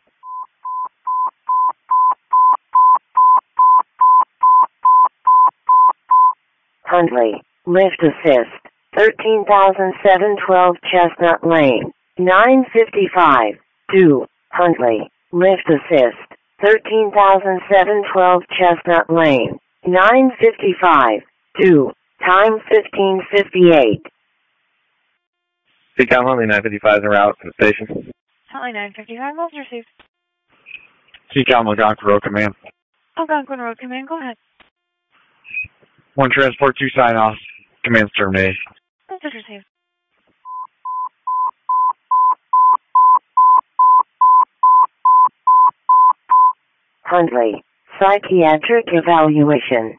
Huntley, lift assist, 13,712 Chestnut Lane, 9:55. 2. Huntley, lift assist, 13,712 Chestnut Lane, 9:55. 2. Time 15:58. CCOM, Huntley 955 is en route from the station. Huntley 955, message received. CCOM, Algonquin Road Command. Algonquin Road Command, go ahead. 1 transport, 2 sign-offs. Command's terminated. Message received. Huntley, psychiatric evaluation,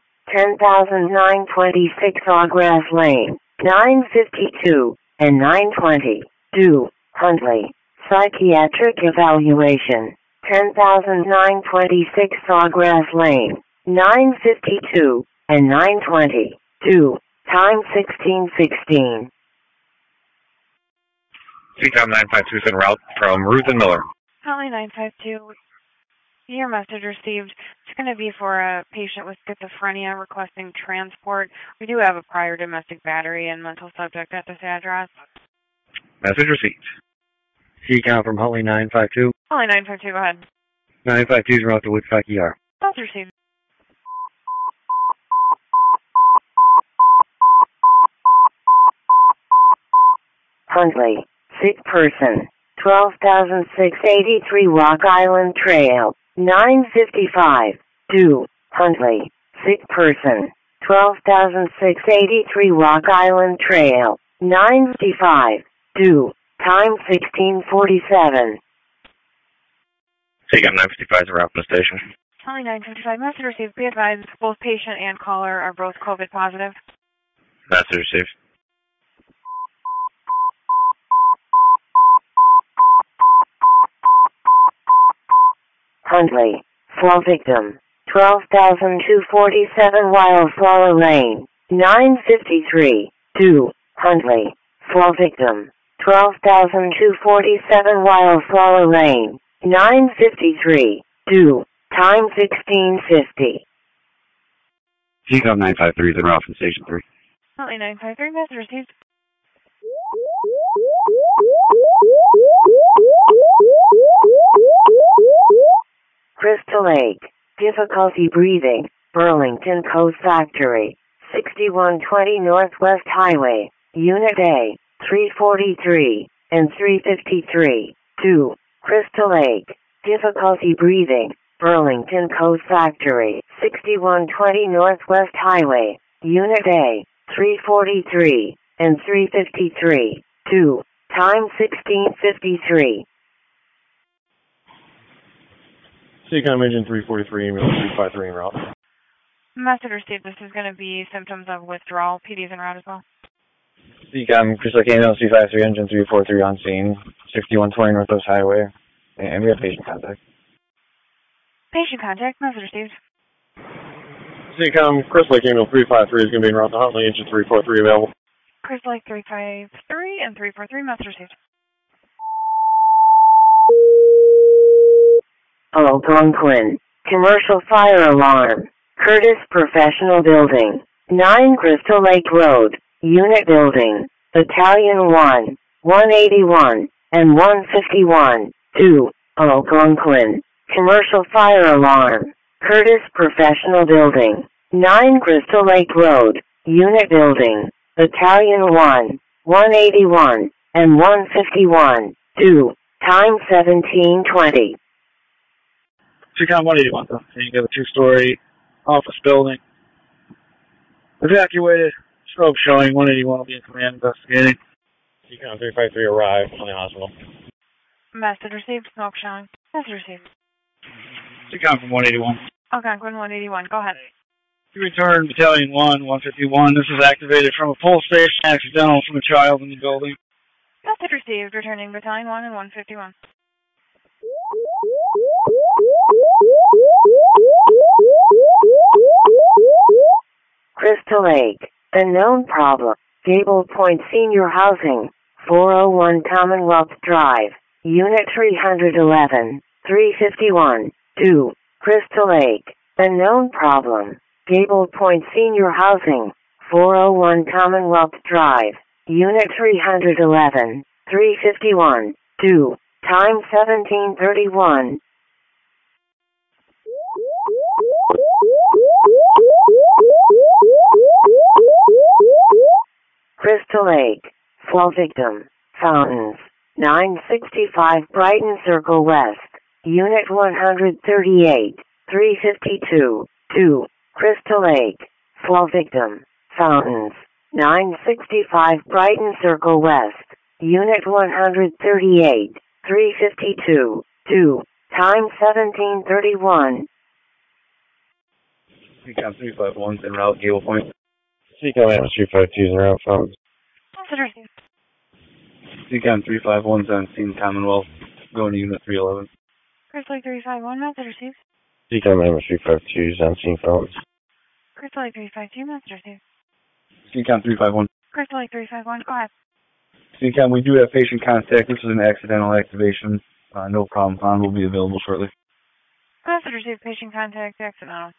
10,926 Sawgrass Lane, 9:52 and 9:20. 2. Huntley, psychiatric evaluation, 10,926 Sawgrass Lane, 9:52 and 9:20. 2. Time 16:16. CCOM 952 is en route from Ruth and Miller. Huntley 952, your message received. It's going to be for a patient with schizophrenia requesting transport. We do have a prior domestic battery and mental subject at this address. Message received. CCOM from Huntley 952. Huntley 952, go ahead. 952 is en route to Woodstock ER. Message received. Huntley, sick person, 12,683 Rock Island Trail, 9:55. 2. Huntley, sick person, 12,683 Rock Island Trail, 9:55. 2. Time 16:47. CCOM 955 is en route from the station. Huntley 955, message received. Be advised, both patient and caller are both COVID positive. Message received. Huntley, fall victim, 12,247 Wildflower Lane, 9:53. 2. Huntley, fall victim, 12,247 Wildflower Lane, 9:53. 2. Time 16:50. CCOM 953 is en route from Station 3. Huntley 953, message received. Crystal Lake, difficulty breathing, Burlington Coast Factory, 6120 Northwest Highway, Unit A, 343 and 353. 2. Crystal Lake, difficulty breathing, Burlington Coast Factory, 6120 Northwest Highway, Unit A, 343 and 353. 2. Time 16:53. CCOM Engine 343, ambulance 353 en route. Message received. This is going to be symptoms of withdrawal. PD's en route as well. CCOM, Crystal Lake Ambulance 353, engine 343 on scene, 6120 Northwest Highway, and we have patient contact. Patient contact. Message received. CCOM, Crystal Lake Ambulance 353 is going to be en route to Huntley, engine 343 available. Crystal Lake 353 and 343. Message received. Algonquin. Commercial fire alarm. Curtis Professional Building. 9 Crystal Lake Road. Unit Building. Battalion 1. 181 and 151. 2. Algonquin. Commercial fire alarm. Curtis Professional Building. 9 Crystal Lake Road. Unit Building. Battalion 1. 181 and 151. 2. Time 17:20. CCOM 181, you got a 2-story office building. Evacuated. Strobe showing. 181 will be in command investigating. CCOM 353 arrived on the hospital. Message received. Smoke showing. Message received. CCOM from 181. Algonquin 181. Go ahead. You return Battalion 1, 151. This is activated from a pull station accidental from a child in the building. Message received. Returning Battalion 1 and 151. Crystal Lake. Unknown problem. Gable Point Senior Housing. 401 Commonwealth Drive. Unit 311. 351. 2. Crystal Lake. Unknown problem. Gable Point Senior Housing. 401 Commonwealth Drive. Unit 311. 351. 2. Time 17:31. Crystal Lake. Fall victim. Fountains. 965 Brighton Circle West. Unit 138. 352. 2. Crystal Lake. Fall victim. Fountains. 965 Brighton Circle West. Unit 138. 352. 2. Time 17:31. CCOM 351's en route, Gable Point. CCOM Ambulance 352 is en route, Fountains. Message received. CCOM 351's on scene, Commonwealth, going to Unit 311. Crystal Lake 351. Message received. CCOM Ambulance 352 is on scene, Fountains. Crystal Lake 352. Message received. CCOM 351. Crystal Lake 351. Go ahead. CCOM, we do have patient contact. This is an accidental activation. No problem found. Will be available shortly. Message received. Patient contact accidental.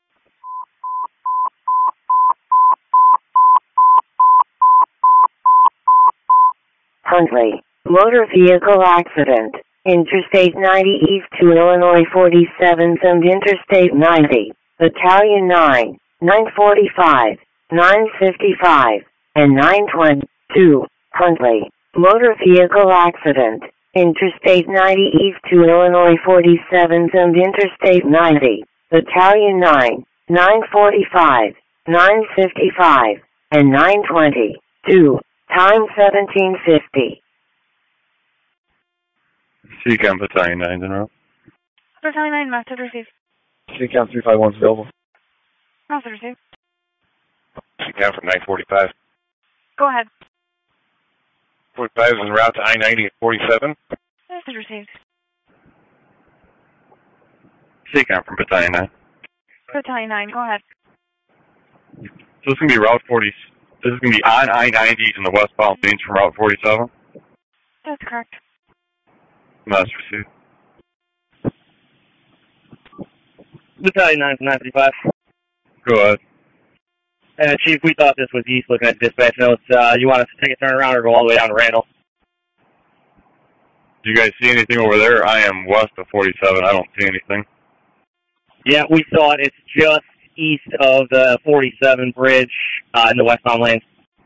Huntley. Motor vehicle accident. Interstate 90 east to Illinois 47th and Interstate 90. Battalion 9. 945. 955. And 922. Huntley. Motor vehicle accident. Interstate 90 east to Illinois 47th and Interstate 90. Battalion 9. 945. 955. And 920. 2. Time 17:50. CCOM Battalion 9 in row. Battalion 9. Message received. CCOM 351's available. Message received. CCOM from 945. Go ahead. 45 is en route to I-90 at 47. Message received. CCOM from Battalion 9. Battalion 9. Go ahead. So this is going to be Route 40. This is going to be on I-90 in the westbound lanes from Route 47. That's correct. Message received. Battalion 9 from 955. Go ahead. Chief, we thought this was east looking at dispatch notes. You want us to take a turn around or go all the way down to Randall? Do you guys see anything over there? I am west of 47. I don't see anything. Yeah, we saw it. It's just east of the 47 bridge in the westbound lanes.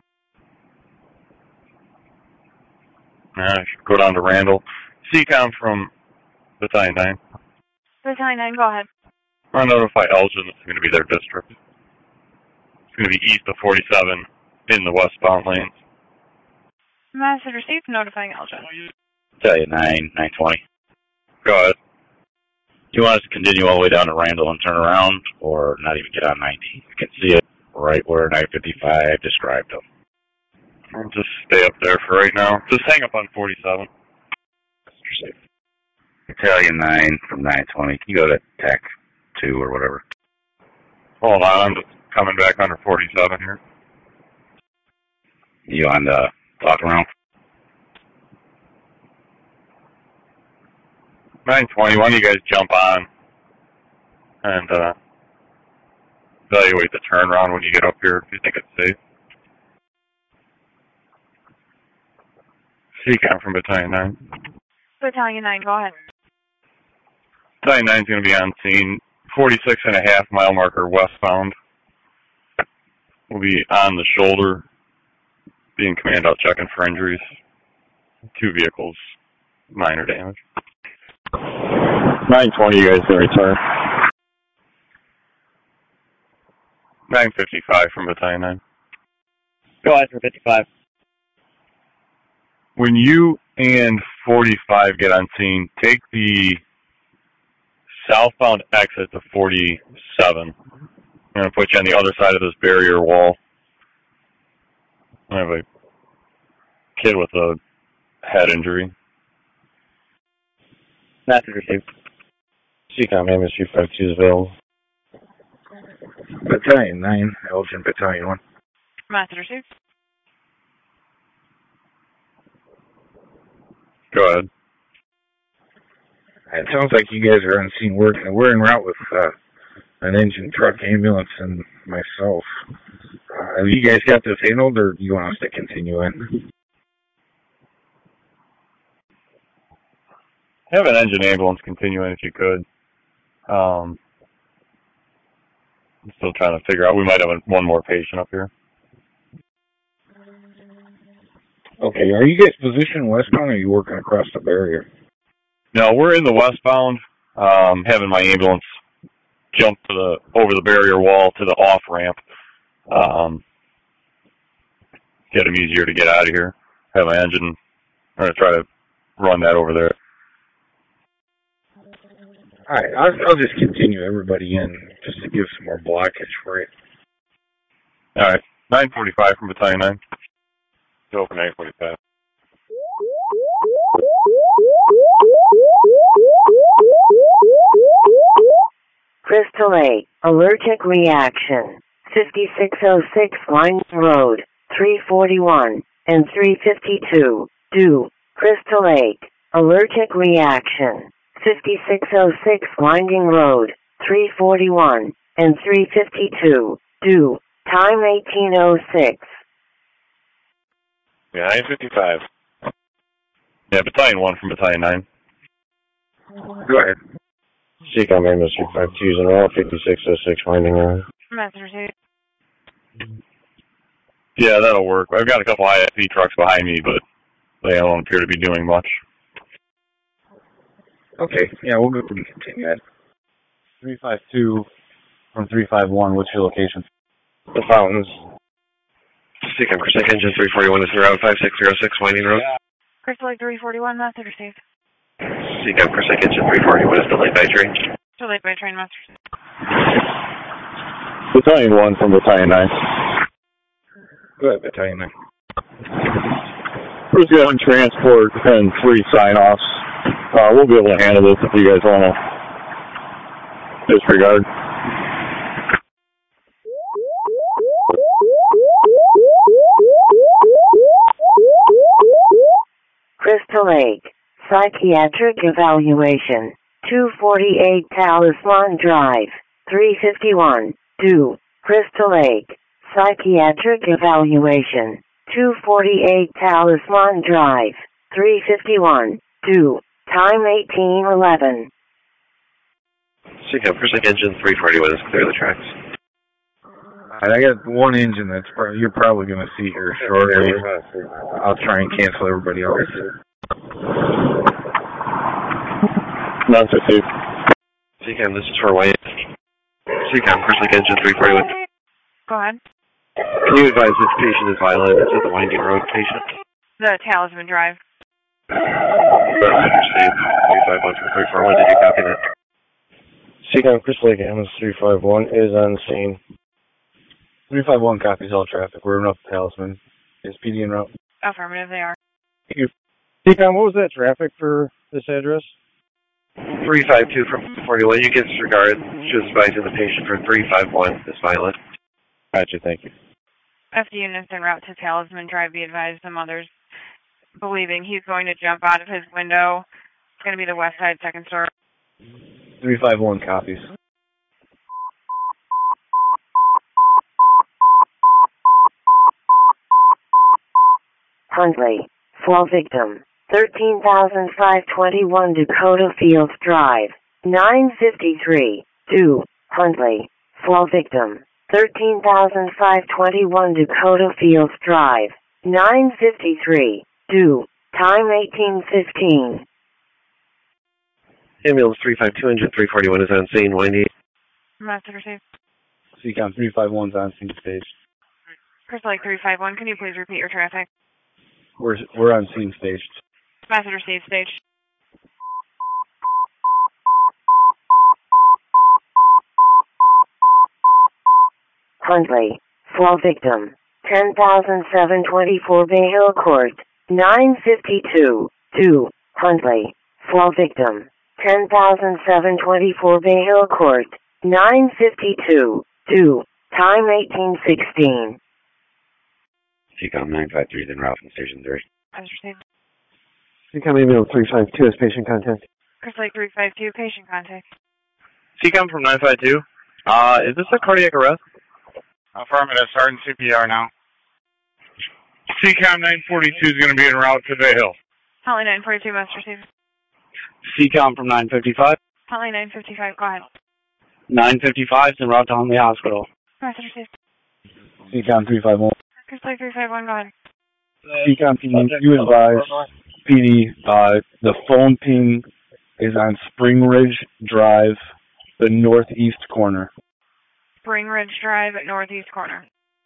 I should go down to Randall. CCOM from Battalion 9. Battalion 9, go ahead. I'll notify Elgin it's going to be their district. It's going to be east of 47 in the westbound lanes. Message received. Notifying Elgin. Battalion 9, 920. Go ahead. you want us to continue all the way down to Randall and turn around, or not even get on 90? You can see it right where 955 described them. I'll just stay up there for right now. Just hang up on 47. Battalion 9 from 920. Can you go to TAC 2 or whatever? Hold on, I'm just coming back under 47 here. You on the talk around? 920, why don't you guys jump on and evaluate the turnaround when you get up here if you think it's safe. CCOM from Battalion 9. Battalion 9, go ahead. Battalion 9 is going to be on scene. 46.5 mile marker westbound. We'll be on the shoulder, being command out checking for injuries. 2 vehicles, minor damage. 920, you guys can return. 955 from Battalion 9. Go ahead for 55. When you and 45 get on scene, take the southbound exit to 47. I'm going to put you on the other side of this barrier wall. I have a kid with a head injury. Message received. CCOM MSU-52 is available. Battalion 9, Elgin Battalion 1. Message received. Go ahead. It sounds like you guys are on scene work, and we're en route with an engine, truck, ambulance, and myself. Have you guys got this handled, or do you want us to continue in? Have an engine ambulance continuing if you could. I'm still trying to figure out. We might have one more patient up here. Okay, are you guys positioned westbound, or are you working across the barrier? No, we're in the westbound. Having my ambulance jump to over the barrier wall to the off ramp. Get them easier to get out of here. Have my engine. I'm gonna try to run that over there. All right, I'll just continue everybody in just to give some more blockage for you. All right, 945 from Battalion 9. Go for 945. Crystal Lake, allergic reaction. 5606 Line Road, 341 and 352. Due, Crystal Lake, allergic reaction. 5606 Winding Road, 341 and 352. Due, time 1806. Yeah, 955. Yeah, Battalion 1 from Battalion 9. Go ahead. CCOM MSU-52 is en route, 5606 Winding Road. Message received. Yeah, that'll work. I've got a couple IFP trucks behind me, but they don't appear to be doing much. Okay, yeah, we'll go and continue that. 352 from 351, what's your location? The Fountains. CCOM Crystal Lake Engine 341 is en route, 5606 Winding Road. Crystal Lake 341, message received. CCOM Crystal Lake Engine 341 is delayed by train. Delayed by train, message received. Battalion 1 from Battalion 9. Go ahead, Battalion 9. We're just going to transport and 3 sign-offs. We'll be able to handle this if you guys want to disregard. Crystal Lake, psychiatric evaluation. 248 Talisman Drive, 351. Due, Crystal Lake, psychiatric evaluation. 248 Talisman Drive, 351. Due, time 1811. CCOM Crystal Lake Engine 341 is clear the tracks. I got one engine that's you're probably going to see here shortly. I'll try and cancel everybody else. None received. CCOM, this is for Wayne. CCOM Crystal Lake Engine 341. Go ahead. Can you advise which patient is violent? Is it the Winding Road patient? The Talisman Drive. Received. 351 from 341. Did you copy that? Seacom Crystal Lake Ambulance 351 is on scene. 351 copies all traffic. We're up to Talisman. Is PD en route? Affirmative, they are. Thank you. Seacom, what was that traffic for this address? 352 from 41. You can disregard. She was advising the patient for 351 is violent. Gotcha, thank you. FD units en route to Talisman Drive. Be advised, some others believing he's going to jump out of his window. It's going to be the west side, second story. 351 copies. Huntley, fall victim, 13,521 Dakota Fields Drive, 953, 2, Huntley, fall victim, 13,521 Dakota Fields Drive, 953, 2, time 18:15. Ambulance 352, engine 341 is on scene. Windy. Message received. Seacom 351's on scene stage. Crystal Lake 351, can you please repeat your traffic? We're on scene stage. Message received, stage. Huntley, fall victim, 10,724 Bay Hill Court, 952, 2, Huntley, fall victim, 10,724 Bay Hill Court, 952, 2, time 18:16. Seacom 953 is en route from Station 3. Message received. Seacom ambulance 352 is patient contact. Crystal Lake 352, patient contact. Seacom from 952. Is this a cardiac arrest? Affirmative, starting CPR now. Seacom 942 is going to be en route to Bay Hill. Holly 942, message received. Seacom from 955. Holly 955, go ahead. 955 is en route to Huntley Hospital. Message received. Seacom 351. Crystal Lake 351, go ahead. Seacom PD, you advise PD, the phone ping is on Spring Ridge Drive, the northeast corner. Spring Ridge Drive at northeast corner.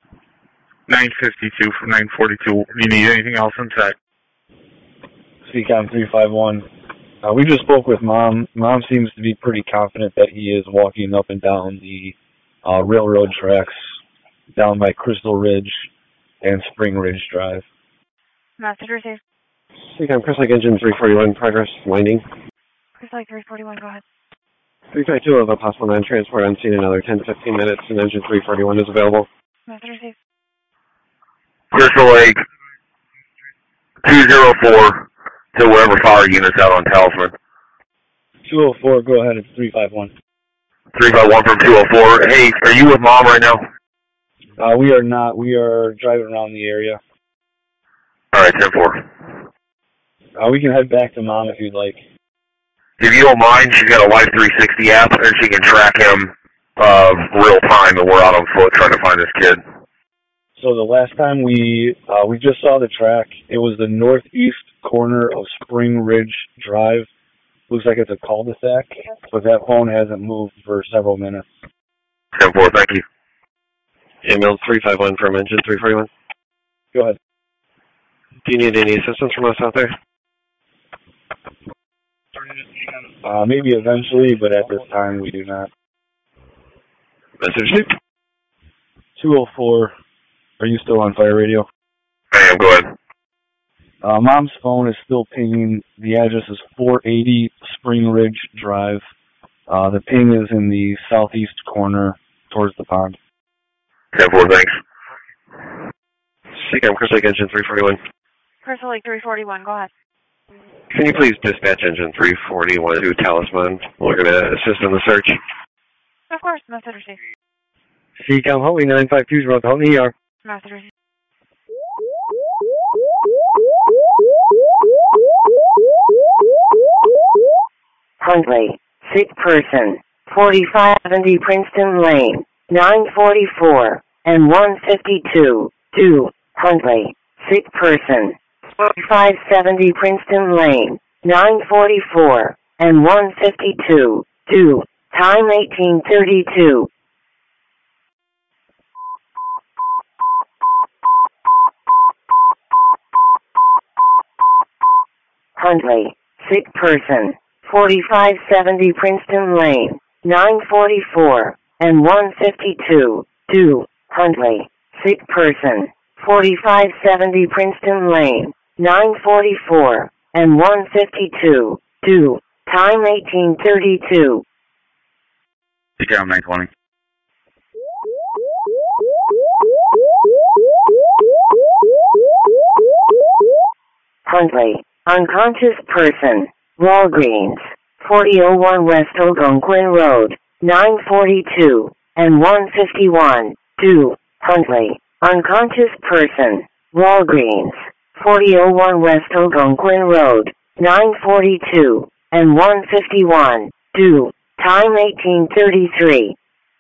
952 from 942. You need anything else in tech? Seacom 351. We just spoke with Mom. Mom seems to be pretty confident that he is walking up and down the railroad tracks down by Crystal Ridge and Spring Ridge Drive. Message received. Seacom Crystal Lake engine 341 progress winding. Crystal Lake 341, go ahead. 352 of a possible non-transport on scene another 10 to 15 minutes and engine 341 is available. Message received. Crystal Lake 204 to wherever fire unit's out on Talisman. 204, go ahead, it's 351. 351 from 204. Hey, are you with Mom right now? We are not. We are driving around the area. Alright, 10-4. We can head back to Mom if you'd like. If you don't mind, she's got a Life 360 app and she can track him real time, and we're out on foot trying to find this kid. So the last time we just saw the track, it was the northeast corner of Spring Ridge Drive. Looks like it's a cul-de-sac, but that phone hasn't moved for several minutes. 10-4, thank you. Ambulance 351 from engine 341. Go ahead. Do you need any assistance from us out there? Maybe eventually, but at this time we do not. Message 204. Are you still on fire radio? I am, go ahead. Mom's phone is still pinging. The address is 480 Spring Ridge Drive. The ping is in the southeast corner towards the pond. 10-4, thanks. Seacom Crystal Lake engine 341. Crystal Lake 341, go ahead. Can you please dispatch engine 341 to Talisman? We're going to assist in the search. Of course, message received. Seacom Huntley 952 is about to Huntley ER. Message received. Huntley, sick person, 4570 Princeton Lane, 944, and 152, 2, Huntley, sick person, 4570 Princeton Lane, 944, and 152, 2, time 18:32. Huntley, sick person, 4570 Princeton Lane, 944, and 152, 2, Huntley. Sick person, 4570 Princeton Lane, 944, and 152, 2, time 1832. CCAM 920. Huntley, unconscious person, Walgreens, 4001 West Algonquin Road, 942, and 151, 2, Huntley, unconscious person, Walgreens, 4001 West Algonquin Road, 942, and 151, 2, time 1833.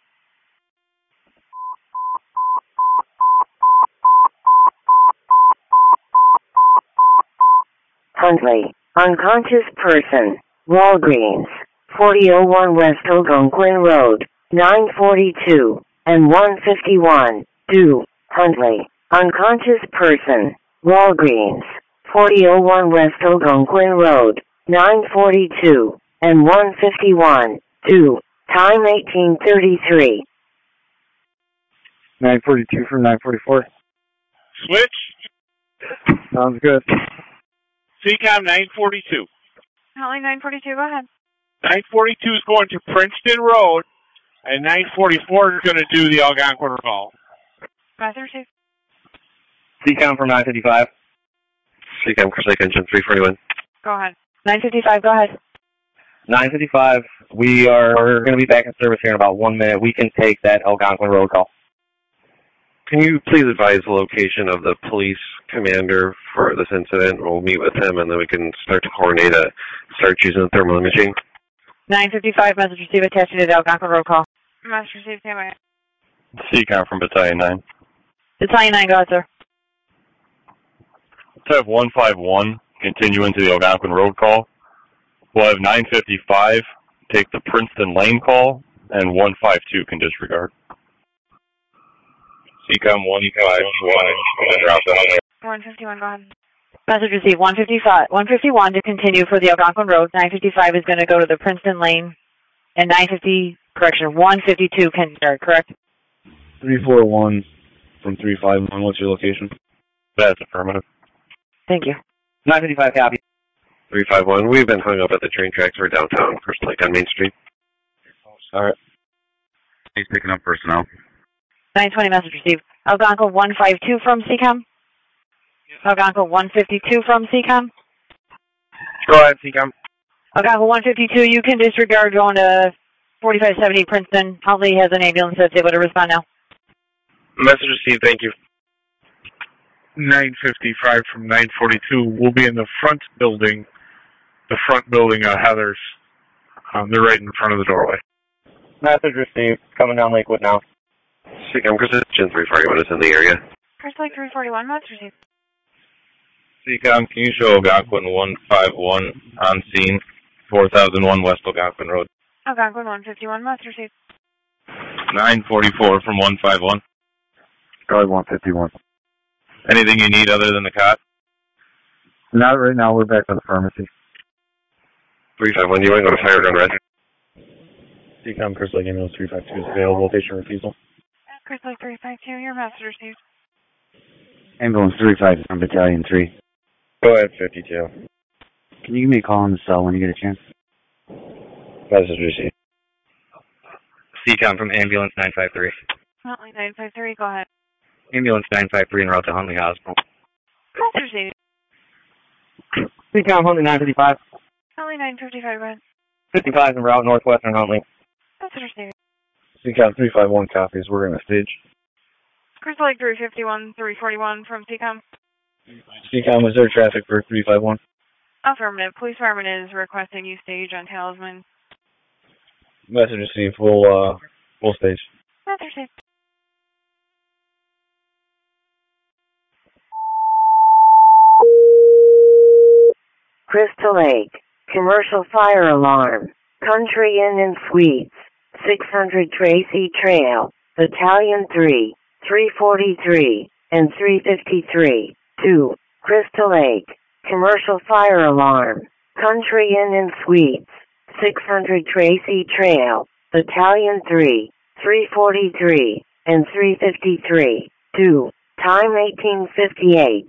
Huntley, unconscious person, Walgreens, 4001 West Algonquin Road, 942, and 151, 2, Huntley, unconscious person, Walgreens, 4001 West Algonquin Road, 942, and 151, 2, time 1833. 942 from 944. Switch. Sounds good. CCAM 942. Holly 942, go ahead. 942 is going to Princeton Road, and 944 is going to do the Algonquin call. Master Chief. CCAM from 955. CCAM Chris Lake Engine 341. Go ahead. 955, go ahead. 955, we are going to be back in service here in about 1 minute. We can take that Algonquin Road call. Can you please advise the location of the police commander for this incident? We'll meet with him, and then we can start to coordinate a start using the thermal imaging. 955, message received attaching to the Algonquin Road call. Master Chief, stand by. CCOM from Battalion 9. Battalion 9, go ahead, sir. Let's have 151 continue into the Algonquin Road call. We'll have 955 take the Princeton Lane call, and 152 can disregard. CCOM 151, go ahead. Message received 151 to continue for the Algonquin Road. 955 is going to go to the Princeton Lane, and 152 can start, correct? 341 from 351. What's your location? That's affirmative. Thank you. 955 copy. 351. We've been hung up at the train tracks for downtown, First Lake on Main Street. All right. He's picking up personnel. 920 message received. Algonquin 152 from CCOM. Algonquin 152 from CCOM. Go ahead, CCOM. Algonquin 152, you can disregard going to 4570 Princeton. Huntley has an ambulance that's able to respond now. Message received, thank you. 955 from 942. We'll be in the front building of Heather's. They're right in front of the doorway. Message received. Coming down Lakewood now. CCOM Chris Engine 341 is in the area. First Lake 341, message received. CCOM, can you show Algonquin 151 on scene, 4001 West Algonquin Road? Algonquin 151, message received. 944 from 151. Guard 151. Anything you need other than the cot? Not right now. We're back to the pharmacy. 351, you want to go to fire gun red? CCOM Chris Lake Ambulance 352 is available. Patient refusal. Chris Lake 352, your message received. Ambulance 35 from Battalion 3. Go ahead, 52. Can you give me a call on the cell when you get a chance? Message received. CCOM from Ambulance 953. Huntley 953, go ahead. Ambulance 953 en route to Huntley Hospital. Message received. CCOM Huntley 955. Huntley 955, go ahead. 55 en route northwestern Huntley. Message received. CCOM 351 copies. We're going to stage. Chris Lake 351, 341 from CCOM. CCOM, is there traffic for 351? Affirmative. Police Department is requesting you stage on Talisman. Message received. We'll stage. Message received. Crystal Lake, commercial fire alarm, Country Inn and Suites, 600 Tracy Trail, Battalion 3, 343, and 353, 2, Crystal Lake, commercial fire alarm, Country Inn and Suites, 600 Tracy Trail, Battalion 3, 343, and 353. 2. Time 1858.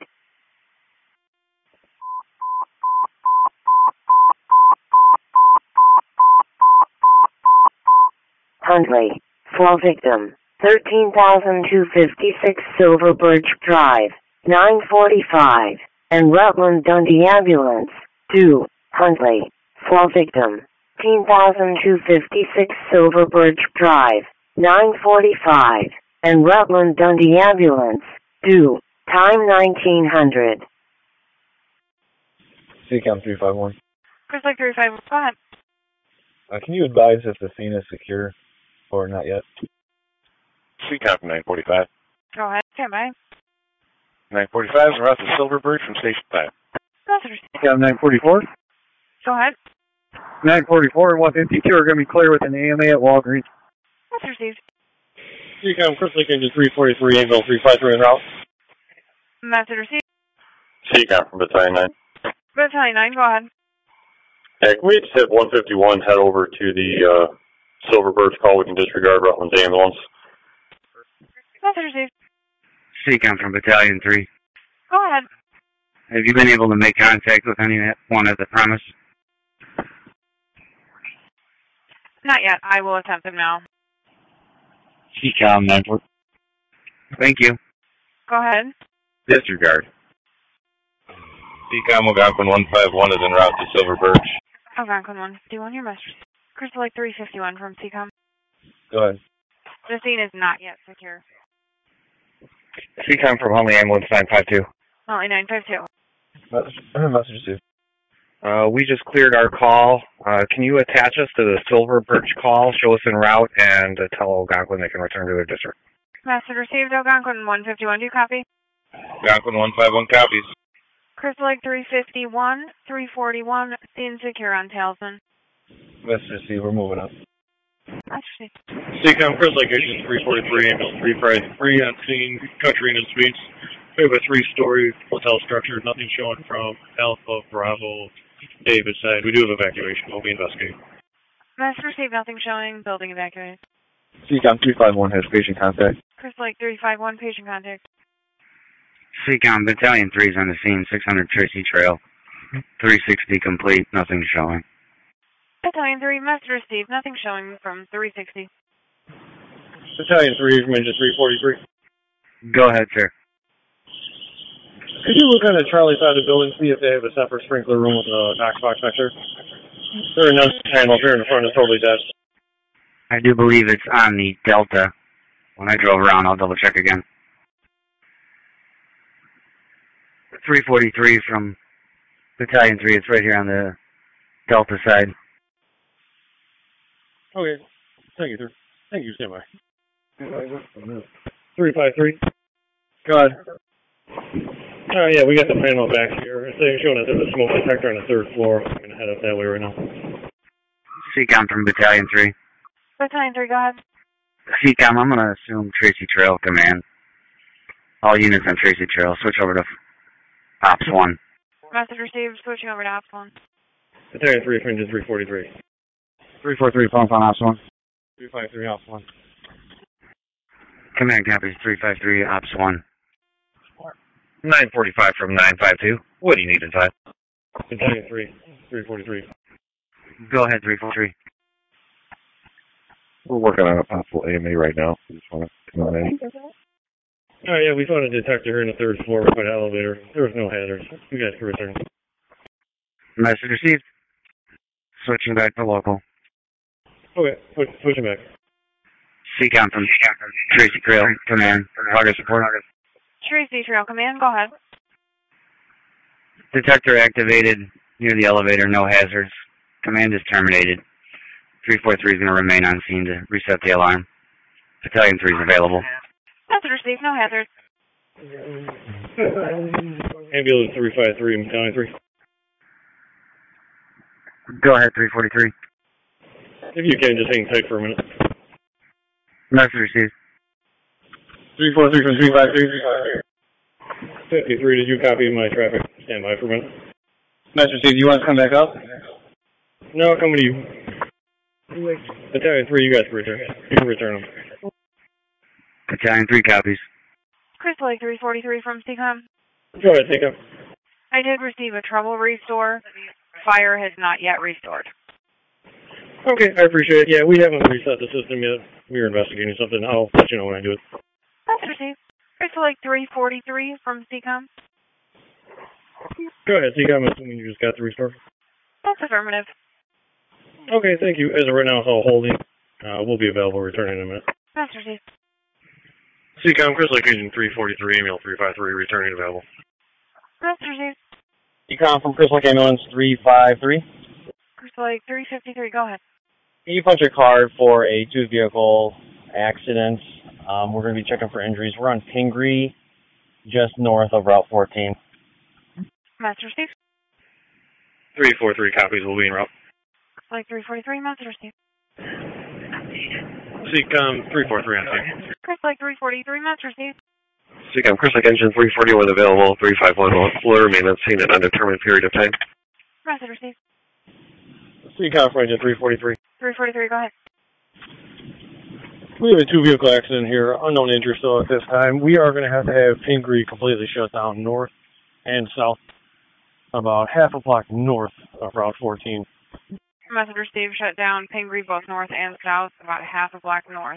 Huntley. Fall victim. 13,256 Silver Birch Drive. 945. And Rutland Dundee Ambulance. 2. Huntley. Fall victim. 13,256 Silver Birch Drive. 945. And Rutland Dundee Ambulance. 2. Time 1900. CCOM 351. Chris Lake 351, go ahead. Can you advise if the scene is secure or not yet? CCOM from 945. Go ahead, stand by. 945 is route to Silver Birch from Station 5. CCOM 944. Go ahead. 944 and 152 are going to be clear with an AMA at Walgreens. That's received. CCOM Chris Lake Engine 343, Anvil 353 en route. Message received. CCOM from Battalion 9. Battalion 9, go ahead. Hey, can we just hit 151, head over to the Silver Birch call? We can disregard Rutland's ambulance. Message received. CCOM from Battalion 3. Go ahead. Have you been able to make contact with anyone at the premise? Not yet. I will attempt them now. CCOM 94. Thank you. Go ahead. Disregard. CCOM Algonquin 151 is en route to Silver Birch. Algonquin 151, your message. Crystal Lake 351 from CCOM. Go ahead. The scene is not yet secure. CCOM from Huntley Ambulance 952. Huntley 952. Message received. We just cleared our call. Can you attach us to the Silver Birch call, show us en route, and tell Algonquin they can return to their district? Message received. Algonquin 151, do you copy? Algonquin 151 copies. Crystal Lake 351, 341, scene secure on Talisman. Message received. We're moving up. That's received. CCOM Chris Lake Engine 343, Ambulance 353 on scene, country and speeds. We have a 3-story hotel structure, nothing showing from Alpha, Bravo, David side. We do have evacuation. We'll be investigating. Message received. Nothing showing. Building evacuated. CCOM 351 has patient contact. Crystal Lake 351, patient contact. CCOM Battalion 3 is on the scene, 600 Tracy Trail. 360 complete, nothing showing. Battalion 3, message received. Nothing showing from 360. Battalion 3 from Engine 343. Go ahead, sir. Could you look on the Charlie side of the building, see if they have a separate sprinkler room with a Knoxbox back there? There are no panels here in the front, it's totally dead. I do believe it's on the Delta. When I drove around, I'll double check again. 343 from Battalion 3, it's right here on the Delta side. Okay. Thank you, sir. Thank you, standby. 353. Go ahead. Oh, yeah, we got the panel back here. They're showing that there's a smoke detector on the 3rd floor. I'm going to head up that way right now. CCOM from Battalion 3. Battalion 3, go ahead. CCOM, I'm going to assume Tracy Trail Command. All units on Tracy Trail, switch over to Ops 1. Message received. Switching over to Ops 1. Battalion 3 from Engine 343. 343, phone on Ops 1. 353, Ops 1. Command copies 353, Ops 1. 945 from 952. What do you need inside? Battalion 3, 343. Go ahead, 343. We're working on a possible AMA right now. We just want to come on in. Oh, yeah, we found a detector here in the 3rd floor by the elevator. There was no hazards. You guys can return. Message received. Switching back to local. Okay, pushing back. CCOM from Tracy Trail Command. Progress report. Tracy Trail Command, go ahead. Detector activated near the elevator, no hazards. Command is terminated. 343 is going to remain on scene to reset the alarm. Battalion 3 is available. Message received, no hazards. Ambulance 353, Battalion 3. Go ahead, 343. If you can, just hang tight for a minute. Message received. 343 from 353. 53, did you copy my traffic? Stand by for a minute. Message received. You want to come back up? No, come with you. Battalion 3, you guys can return. You can return them. Battalion 3 copies. Crystal Lake 343 from CCOM. Go ahead, take them. I did receive a trouble restore. Fire has not yet restored. Okay, I appreciate it. Yeah, we haven't reset the system yet. We were investigating something. I'll let you know when I do it. That's received. Crystal Lake 343 from CCOM. Go ahead, CCOM. I'm assuming you just got the restore. That's affirmative. Okay, thank you. As of right now, it's all holding. We'll be available returning in a minute. That's received. CCOM, Crystal Lake Engine 343, email 353, returning available. That's received. CCOM from Crystal Lake Ambulance 353. Crystal Lake 353, go ahead. Can you punch a card for a two-vehicle accident? We're going to be checking for injuries. We're on Pingree, just north of Route 14. Master Steve. 343 copies will be en route. Like 343, Master Steve. CCOM 343 on scene. Chris Lake 343, Master Steve. CCOM, Crystal Lake Engine 341 available, 351 will remain on scene an undetermined period of time. Master Steve. CCOM for Engine 343. 343, go ahead. We have a two-vehicle accident here, unknown injury still at this time. We are going to have Pingree completely shut down north and south, about half a block north of Route 14. Messenger Steve shut down Pingree both north and south, about half a block north.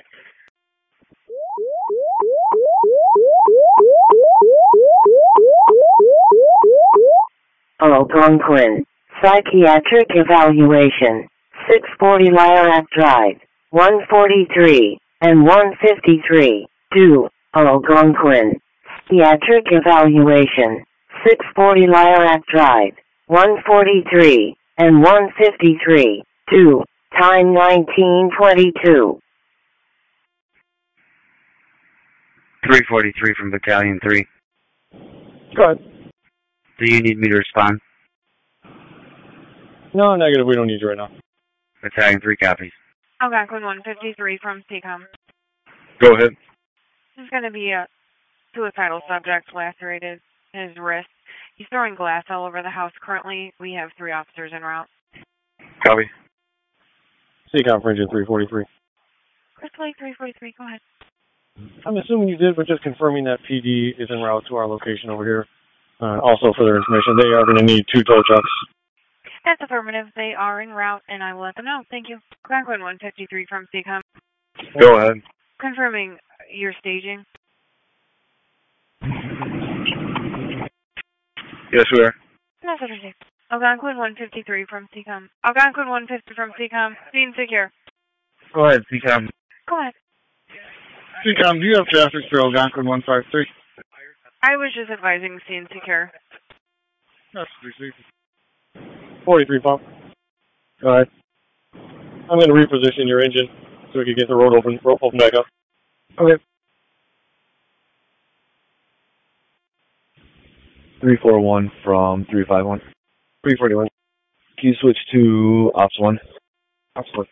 Algonquin. Psychiatric evaluation. 640 Lilac Drive. 143 and 153. 2. Algonquin. Psychiatric evaluation. 640 Lilac Drive. 143 and 153. 2. Time 1922. 343 from Battalion 3. Go ahead. Do you need me to respond? No, negative. We don't need you right now. Battalion 3 copies. Algonquin 153 from CCOM. Go ahead. This is going to be a suicidal subject, lacerated his wrist. He's throwing glass all over the house. Currently, we have 3 officers en route. Copy. CCOM for Engine 343. Crystal Lake 343, go ahead. I'm assuming you did, but just confirming that PD is en route to our location over here. Also, for their information, they are going to need 2 tow trucks. That's affirmative. They are en route, and I will let them know. Thank you. Algonquin 153 from CCOM. Go ahead. Confirming your staging. Yes, we are. Message received. Algonquin 153 from CCOM. Algonquin 150 from CCOM. Scene secure. Go ahead, CCOM. Go ahead. CCOM, do you have traffic for Algonquin 153? I was just advising scene secure. That's received. 43 pump. Go ahead. I'm going to reposition your engine so we can get the road open back up. Okay. 341 from 351. 341. Can you switch to Ops 1? Ops 1.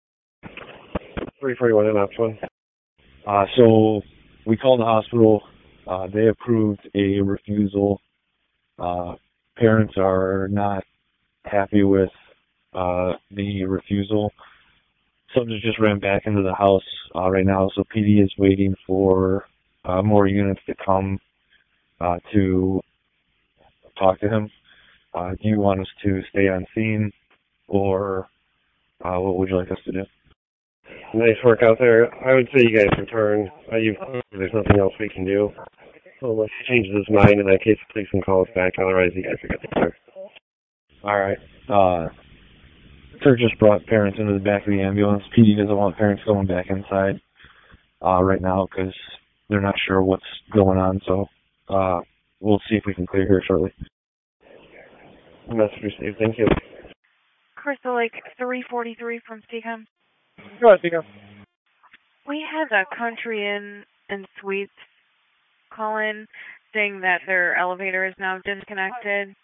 341 and Ops 1. So we called the hospital. They approved a refusal. Parents are not happy with the refusal. Something just ran back into the house right now, so PD is waiting for more units to come to talk to him. Do you want us to stay on scene, or what would you like us to do? Nice work out there. I would say you guys return. There's nothing else we can do. So unless he changes his mind, in that case, please can call us back. Otherwise, you guys are good to clear. All right. Sir just brought parents into the back of the ambulance. PD doesn't want parents going back inside right now because they're not sure what's going on. So we'll see if we can clear here shortly. Message received. Thank you. Crystal Lake 343 from CCOM. Go ahead, CCOM. We had a Country Inn and Suites call in saying that their elevator is now disconnected.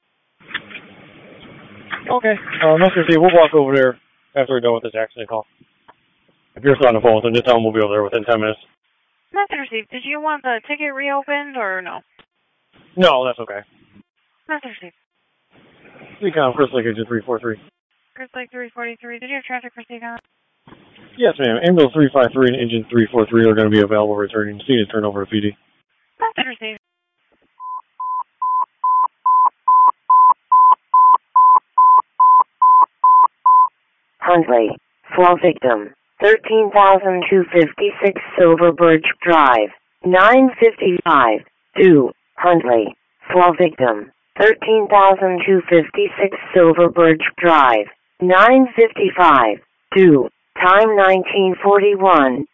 Okay. Mr. C, we'll walk over there after we're done with this accident call. If you're still on the phone with them, just tell them we'll be over there within 10 minutes. Message received. Did you want the ticket reopened or no? No, that's okay. Message received. CCOM, Crystal Lake Engine 343. Crystal Lake 343, did you have traffic for Seacom? Yes, ma'am. Ambulance 353 and engine 343 are going to be available returning scene and turn over to PD. Message received. Huntley, fall victim, 13,256 Silver Birch Drive, 955, 2, Huntley, fall victim, 13,256 Silver Birch Drive, 955, 2, time 1941.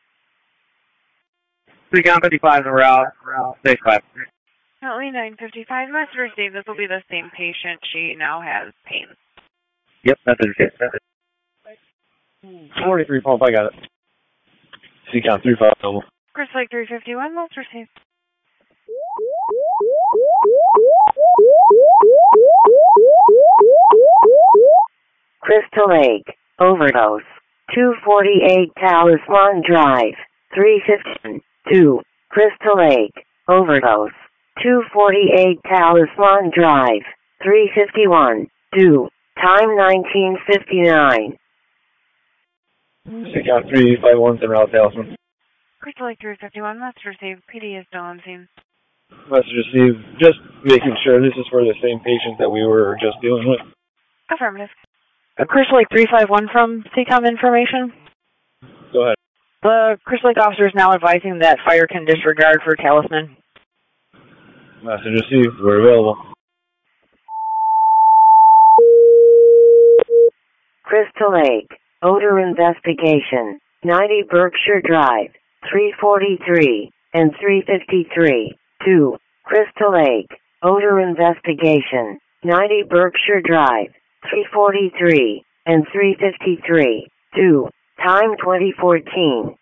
Seacom 55 en route. Stay 5. Currently 955, message received. This will be the same patient. She now has pain. Yep, that's it. 43 pump, I got it. Seacom 35 double. Crystal Lake 351, message received. Crystal Lake, overdose, 248 Talisman Drive, 315, 2, Crystal Lake, overdose, 248 Talisman Drive, 351, 2, time 1959. Seacom 351 en route, Talisman. Crystal Lake 351, message received. PD is still on scene. Message received. Just making sure this is for the same patient that we were just dealing with. Affirmative. Crystal Lake 351 from Seacom information. Go ahead. The Crystal Lake officer is now advising that fire can disregard for Talisman. Message received. We're available. Crystal Lake, odor investigation, 90 Berkshire Drive, 343 and 353, 2, Crystal Lake, odor investigation, 90 Berkshire Drive, 343 and 353, 2, time 2014.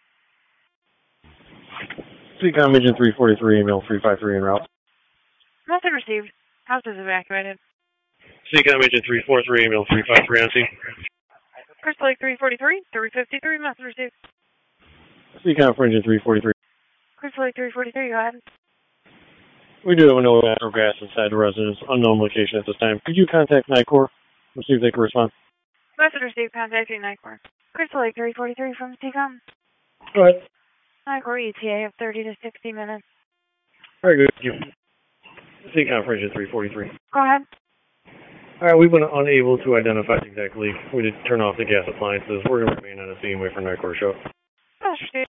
Seacom engine 343, email 353 en route. Message received. House is evacuated. Seacom engine 343, email 353 on scene. Crystal Lake 343, 353, message received. Seacom for engine 343. Crystal Lake 343, go ahead. We do have a no natural gas inside the residence. Unknown location at this time. Could you contact NICOR and see if they can respond? Message received. Contacting NICOR. Crystal Lake 343 from Seacom. Go ahead. NICOR ETA of 30 to 60 minutes. Very good. Thank you. Seacom for engine 343. Go ahead. All right, we've been unable to identify the exact leak. We did turn off the gas appliances. We're going to remain on the scene, wait for NICOR to show. Message received.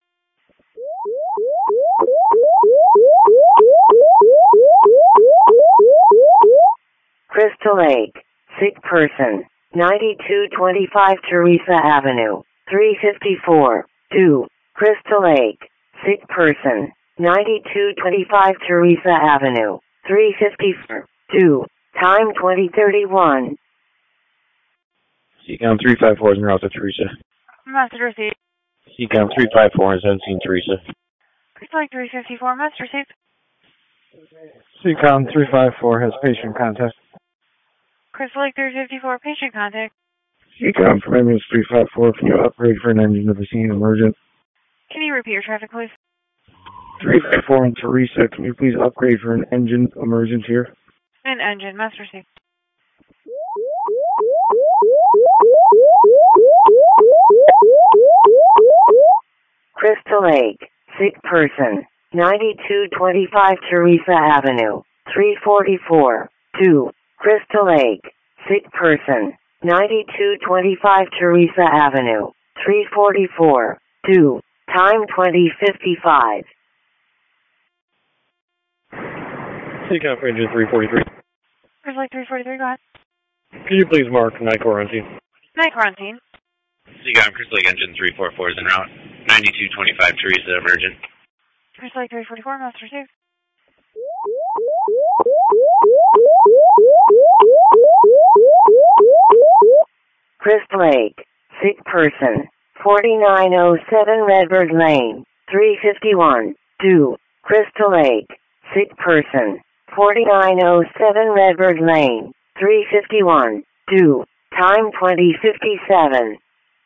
Crystal Lake, sick person, 9225 Teresa Avenue, 354, 2, Crystal Lake, sick person, 9225 Teresa Avenue, 354, 2, time 2031. Seacom 354 is en route to Teresa. Message received. Seacom 354 has unseen Teresa. Crystal Lake 354, message received. Seacom 354 has patient contact. Crystal Lake 354, patient contact. Seacom from ambulance 354, can you upgrade for an engine to the scene emergent? Can you repeat your traffic, please? 354 and Teresa, can you please upgrade for an engine emergent here? An engine, message received. Crystal Lake, sick person, 9225 Teresa Avenue, 344, 2, Crystal Lake, sick person, 9225 Teresa Avenue, 344, 2, time 2055. Seacom for engine 343. Crystal Lake 343, go ahead. Can you please mark NICOR on scene? NICOR on scene. Seacom Crystal Lake engine 344 is en route. 9225 Teresa emergent. Crystal Lake 344, message received. Crystal Lake, sick person, 4907 Redbird Lane, 351, 2, Crystal Lake, sick person, 4907 Redbird Lane, 351, 2, time 2057.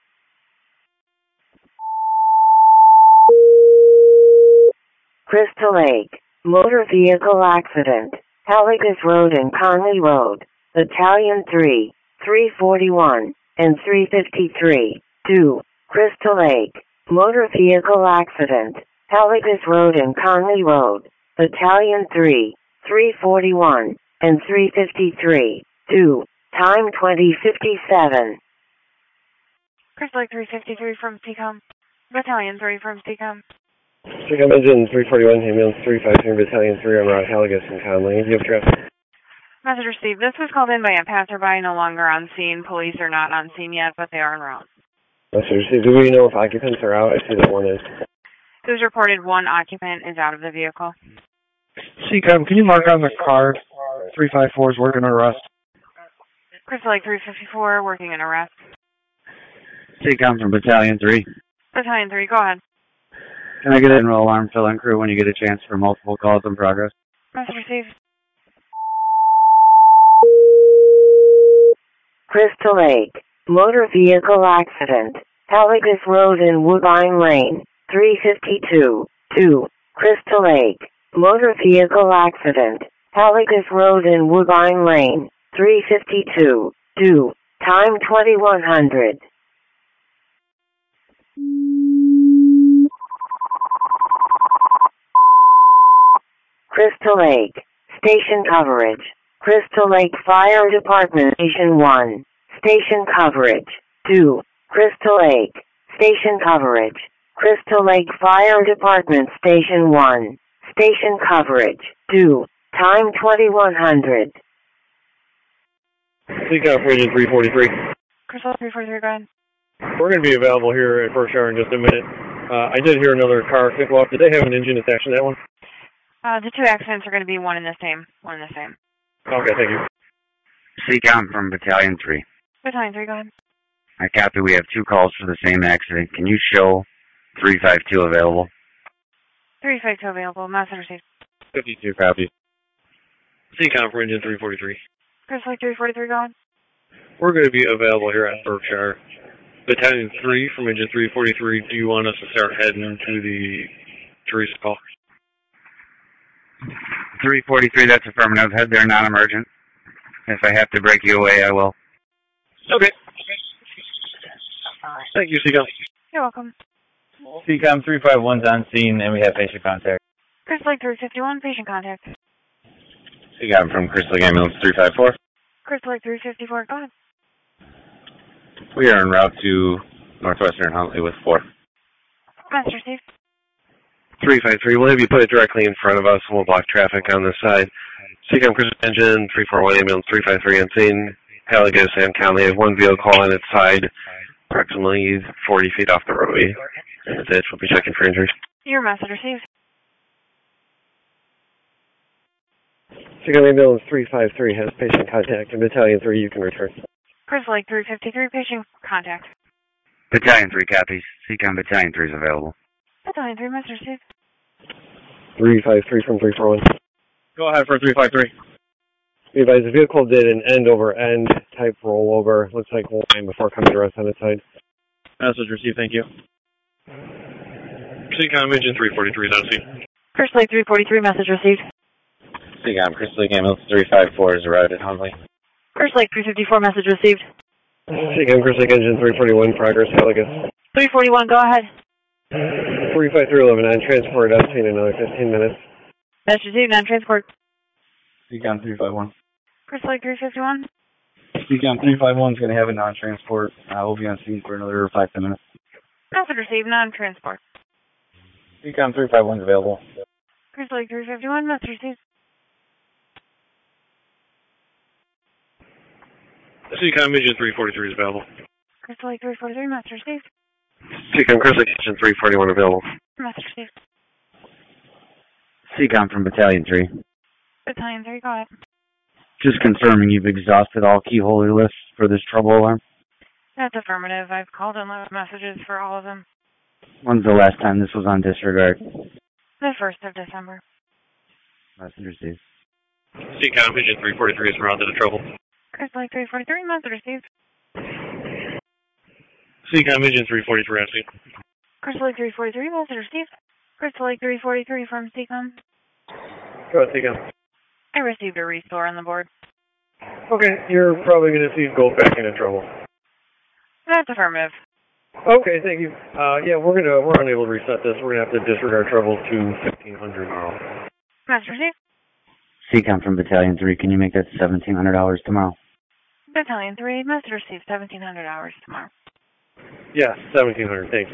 Crystal Lake, motor vehicle accident, Halligus Road and Conley Road, Battalion 3, 341, and 353. 2. Crystal Lake. Motor vehicle accident. Heligus Road and Conley Road. Battalion 3, 341, and 353. 2. Time 20:57. Crystal Lake 353 from CCOM. Battalion 3 from CCOM. CCOM engine 341, ambulance 353, Battalion 3 on route Heligus and Conley. Do you have traffic? Message received. This was called in by a passerby, no longer on scene. Police are not on scene yet, but they are en route. Message received. Do we know if occupants are out? I see that one is. It was reported one occupant is out of the vehicle. CCOM, can you mark on the card 354 is working arrest? Crystal Lake 354, working in arrest. CCOM from Battalion 3. Battalion 3, go ahead. Can I get an roll alarm fill-in crew when you get a chance for multiple calls in progress? Message received. Crystal Lake. Motor vehicle accident. Heligus Road and Woodbine Lane. 352. 2. Crystal Lake. Motor vehicle accident. Heligus Road and Woodbine Lane. 352. 2. Time 2100. Crystal Lake. Station coverage. Crystal Lake Fire Department Station 1. Station coverage. 2. Crystal Lake. Station coverage. Crystal Lake Fire Department Station 1. Station coverage. 2. Time 2100. CCOM for engine 343. Crystal 343, go ahead. We're going to be available here at Berkshire in just a minute. I did hear another car kick off. Did they have an engine attached to that one? The two accidents are going to be one and the same. Okay, thank you. CCOM from Battalion 3. Battalion 3, go ahead. I copy. We have two calls for the same accident. Can you show 352 available? 352 available. Message received. 52 copies. CCOM for engine 343. Crystal Lake 343, go ahead. We're going to be available here at Berkshire. Battalion 3 from engine 343. Do you want us to start heading to the Teresa call? 343, that's affirmative. Head there, non-emergent. If I have to break you away, I will. Okay. Thank you, CCOM. You're welcome. CCOM 351's on scene, and we have patient contact. Crystal Lake 351, patient contact. CCOM from Crystal Lake Ambulance 354. Crystal Lake 354, go ahead. We are en route to Northwestern Huntley with 4. Message received. 353. We'll have you put it directly in front of us, and we'll block traffic on this side. CCOM Crystal engine 341 ambulance 353 on scene. Heligus and Conley have one vehicle on its side, approximately 40 feet off the roadway. That's it. We'll be checking for injuries. Your message received. CCOM ambulance 353 has patient contact. In Battalion 3, you can return. Crystal Lake 353, patient contact. Battalion 3 copies. CCOM Battalion 3 is available. Battalion 3, message received. 353 from 341. Go ahead for 353. Be advised, the vehicle did an end-over-end type rollover. Looks like line before coming to rest on its side. Message received, thank you. CCOM engine 343 is on scene. Crystal Lake 343, message received. CCOM Crystal Lake Ambulance 354 is arrived at Huntley. Crystal Lake 354, message received. CCOM Crystal Lake engine 341, progress, Heligus. 341, go ahead. 35311 on transport, I've seen another 15 minutes. Message received, on transport. CCOM 351. Crystal Lake 351. CCOM 351 is going to have a non-transport. We'll be on scene for another 5-10 minutes. Message received, non-transport. CCOM 351 is available. Crystal Lake 351, message received. CCOM engine 343 is available. Crystal Lake 343, message received. CCOM Crystal Lake engine 341 available. Message received. CCOM from Battalion 3. Battalion 3, go ahead. Just confirming you've exhausted all keyholder lists for this trouble alarm. That's affirmative. I've called and left messages for all of them. When's the last time this was on disregard? The 1st of December. Message received. CCOM engine 343 is around to the trouble. Crystal Lake 343, message received. CCOM engine 343 on scene. Crystal Lake 343, message received. Crystal Lake 343 from CCOM. Go ahead, CCOM. I received a restore on the board. Okay, you're probably going to see him go back into trouble. That's affirmative. Okay, thank you. Yeah, we're unable to reset this. We're gonna have to disregard trouble to 1500 now. Master Chief. CCOM from Battalion 3, can you make that $1,700 tomorrow? Battalion 3 must receive $1,700 tomorrow. Yes, 1700. Thank you.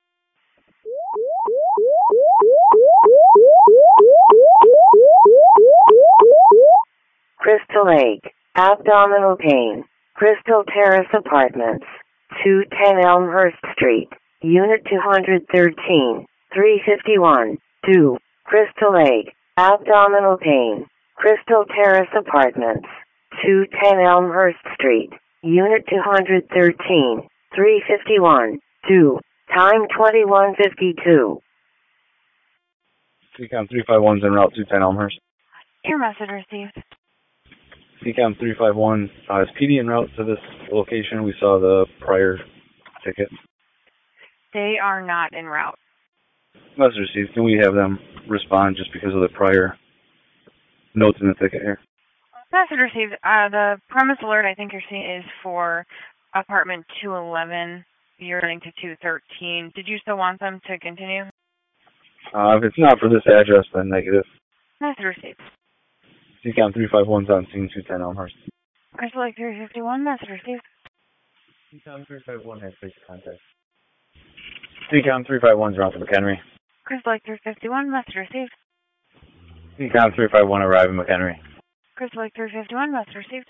Crystal Lake, abdominal pain, Crystal Terrace Apartments, 210 Elmhurst Street, Unit 213, 351, 2, Crystal Lake, abdominal pain, Crystal Terrace Apartments, 210 Elmhurst Street, Unit 213, 351, 2, time 21:52. CCOM 351's en route 210 Elmhurst. Your message received. CCOM 351 is PD en route to this location. We saw the prior ticket. They are not en route. Message received. Can we have them respond just because of the prior notes in the ticket here? Message received. The premise alert I think you're seeing is for apartment 211. You're running to 213. Did you still want them to continue? If it's not for this address, then negative. Message received. CCOM 351's on scene 210 Elmhurst. Crystal Lake 351. Message received. CCOM 351 has basic contact. CCOM 351's around to McHenry. Crystal Lake 351. Message received. CCOM 351 arrive in McHenry. Crystal Lake 351. Message received.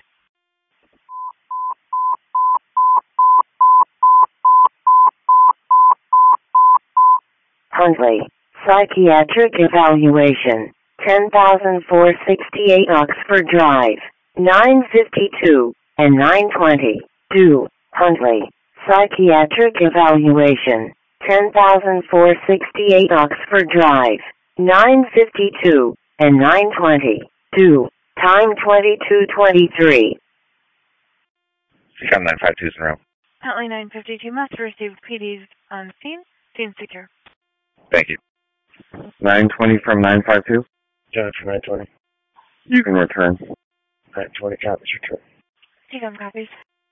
Huntley, psychiatric evaluation, 10,468 Oxford Drive, 952 and 920. 2, Huntley, psychiatric evaluation, 10,468 Oxford Drive, 952 and 920. 2, time 22:23. CCOM 952's en route. Huntley 952. Message received. PD's on scene. Scene secure. Thank you. 920 from 952? John from 920. You can return. 920 copies return. CCOM copies.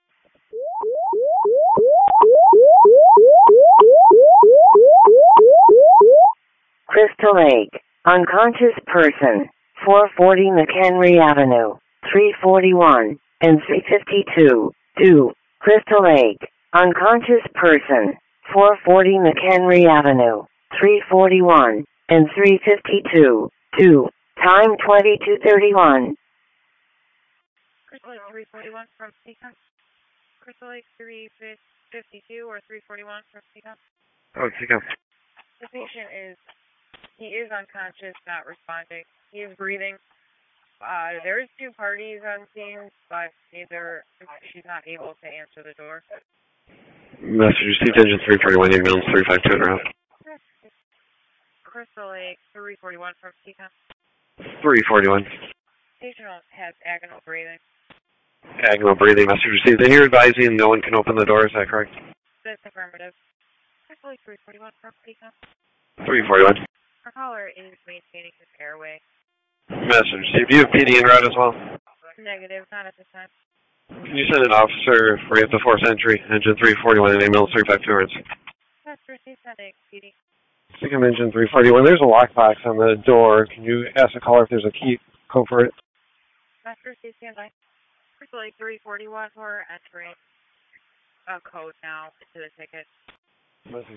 Crystal Lake, unconscious person, 440 McHenry Avenue, 341 and 352. 2, Crystal Lake, unconscious person, 440 McHenry Avenue, 341 and 352. 2, time 22:31. Crystal Lake 341 from CCOM. Crystal Lake 352 or 341 from CCOM. Oh, CCOM. The patient he is unconscious, not responding. He is breathing. There's 2 parties on scene, but she's not able to answer the door. Message received, engine 341, ambulance 352 en route. Crystal Lake 341 from CCOM. 341. Patient has agonal breathing. Agonal breathing, message received. And you're advising no one can open the door, is that correct? That's affirmative. Crystal Lake 341 from CCOM. 341. Our caller is maintaining his airway. Message received. Do you have PD en route as well? Negative, not at this time. Can you send an officer for the 4th entry, engine 341 and ambulance 352? That's received, sending PD. CCOM engine 341. There's a lockbox on the door. Can you ask the caller if there's a key code for it? That's received, standby. Crystal Lake 341, we're entering a code now into the ticket. Message.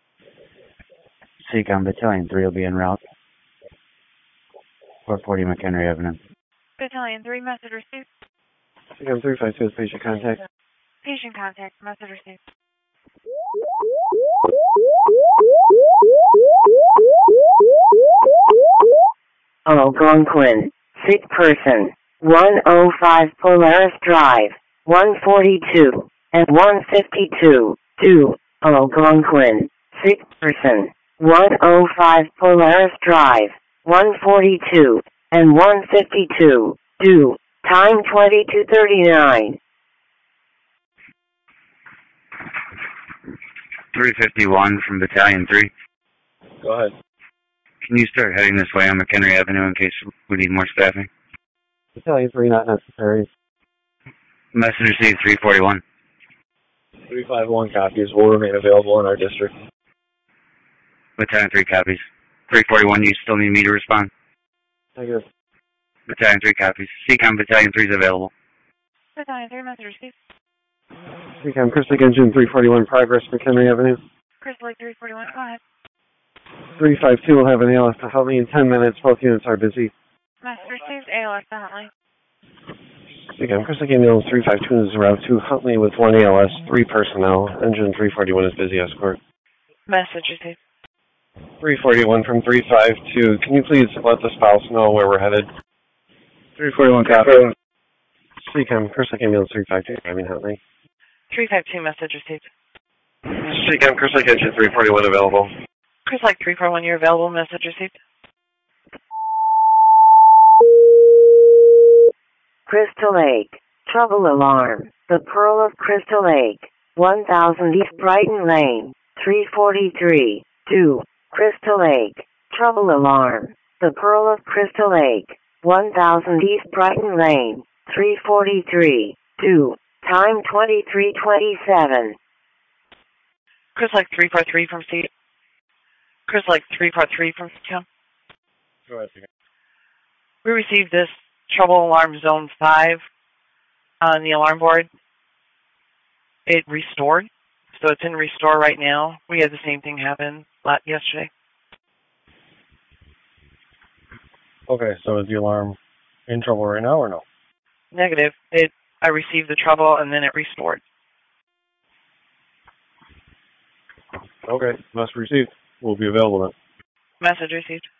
CCOM Battalion 3 will be en route. 440 McHenry Avenue. Battalion 3, message received. CCOM 352 is patient contact. Patient contact, message received. Algonquin, sick person, 105 Polaris Drive, 142 and 152. 2, Algonquin, sick person, 105 Polaris Drive, 142 and 152. 2, time 22:39. 351 from Battalion 3. Go ahead. Can you start heading this way on McHenry Avenue in case we need more staffing? Battalion 3 not necessary. Message received 341. 351 copies will remain available in our district. Battalion 3 copies. 341, you still need me to respond? Negative. Battalion 3 copies. CCOM Battalion 3 is available. Battalion 3, message received. CCOM Chris Lake Engine 341 Progress, McHenry Avenue. Chris Lake 341, go ahead. 352 will have an ALS to Huntley in 10 minutes. Both units are busy. Message received, ALS to Huntley. CCOM Chris Lake Ambulance 352 is route to Huntley with 1 ALS, 3 personnel. Engine 341 is busy escort. Message received. 341 from 352. Can you please let the spouse know where we're headed? 341 copy. CCOM Chris Lake Ambulance 352 driving Huntley. 352, message received. CCOM Chris Lake Engine 341 available. Chris Lake 341, you're available, message received. Crystal Lake. Trouble alarm. The Pearl of Crystal Lake. 1000 East Brighton Lane. 343. 2. Crystal Lake. Trouble alarm. The Pearl of Crystal Lake. 1000 East Brighton Lane. 343. 2. Time 23:27. Chris Lake 343 from C. Chris Lake 343 from CCOM. Go ahead. We received this trouble alarm zone 5 on the alarm board. It restored, so it's in restore right now. We had the same thing happen yesterday. Okay, so is the alarm in trouble right now or no? Negative. I received the trouble and then it restored. Okay, message received. We'll be available then. Message received.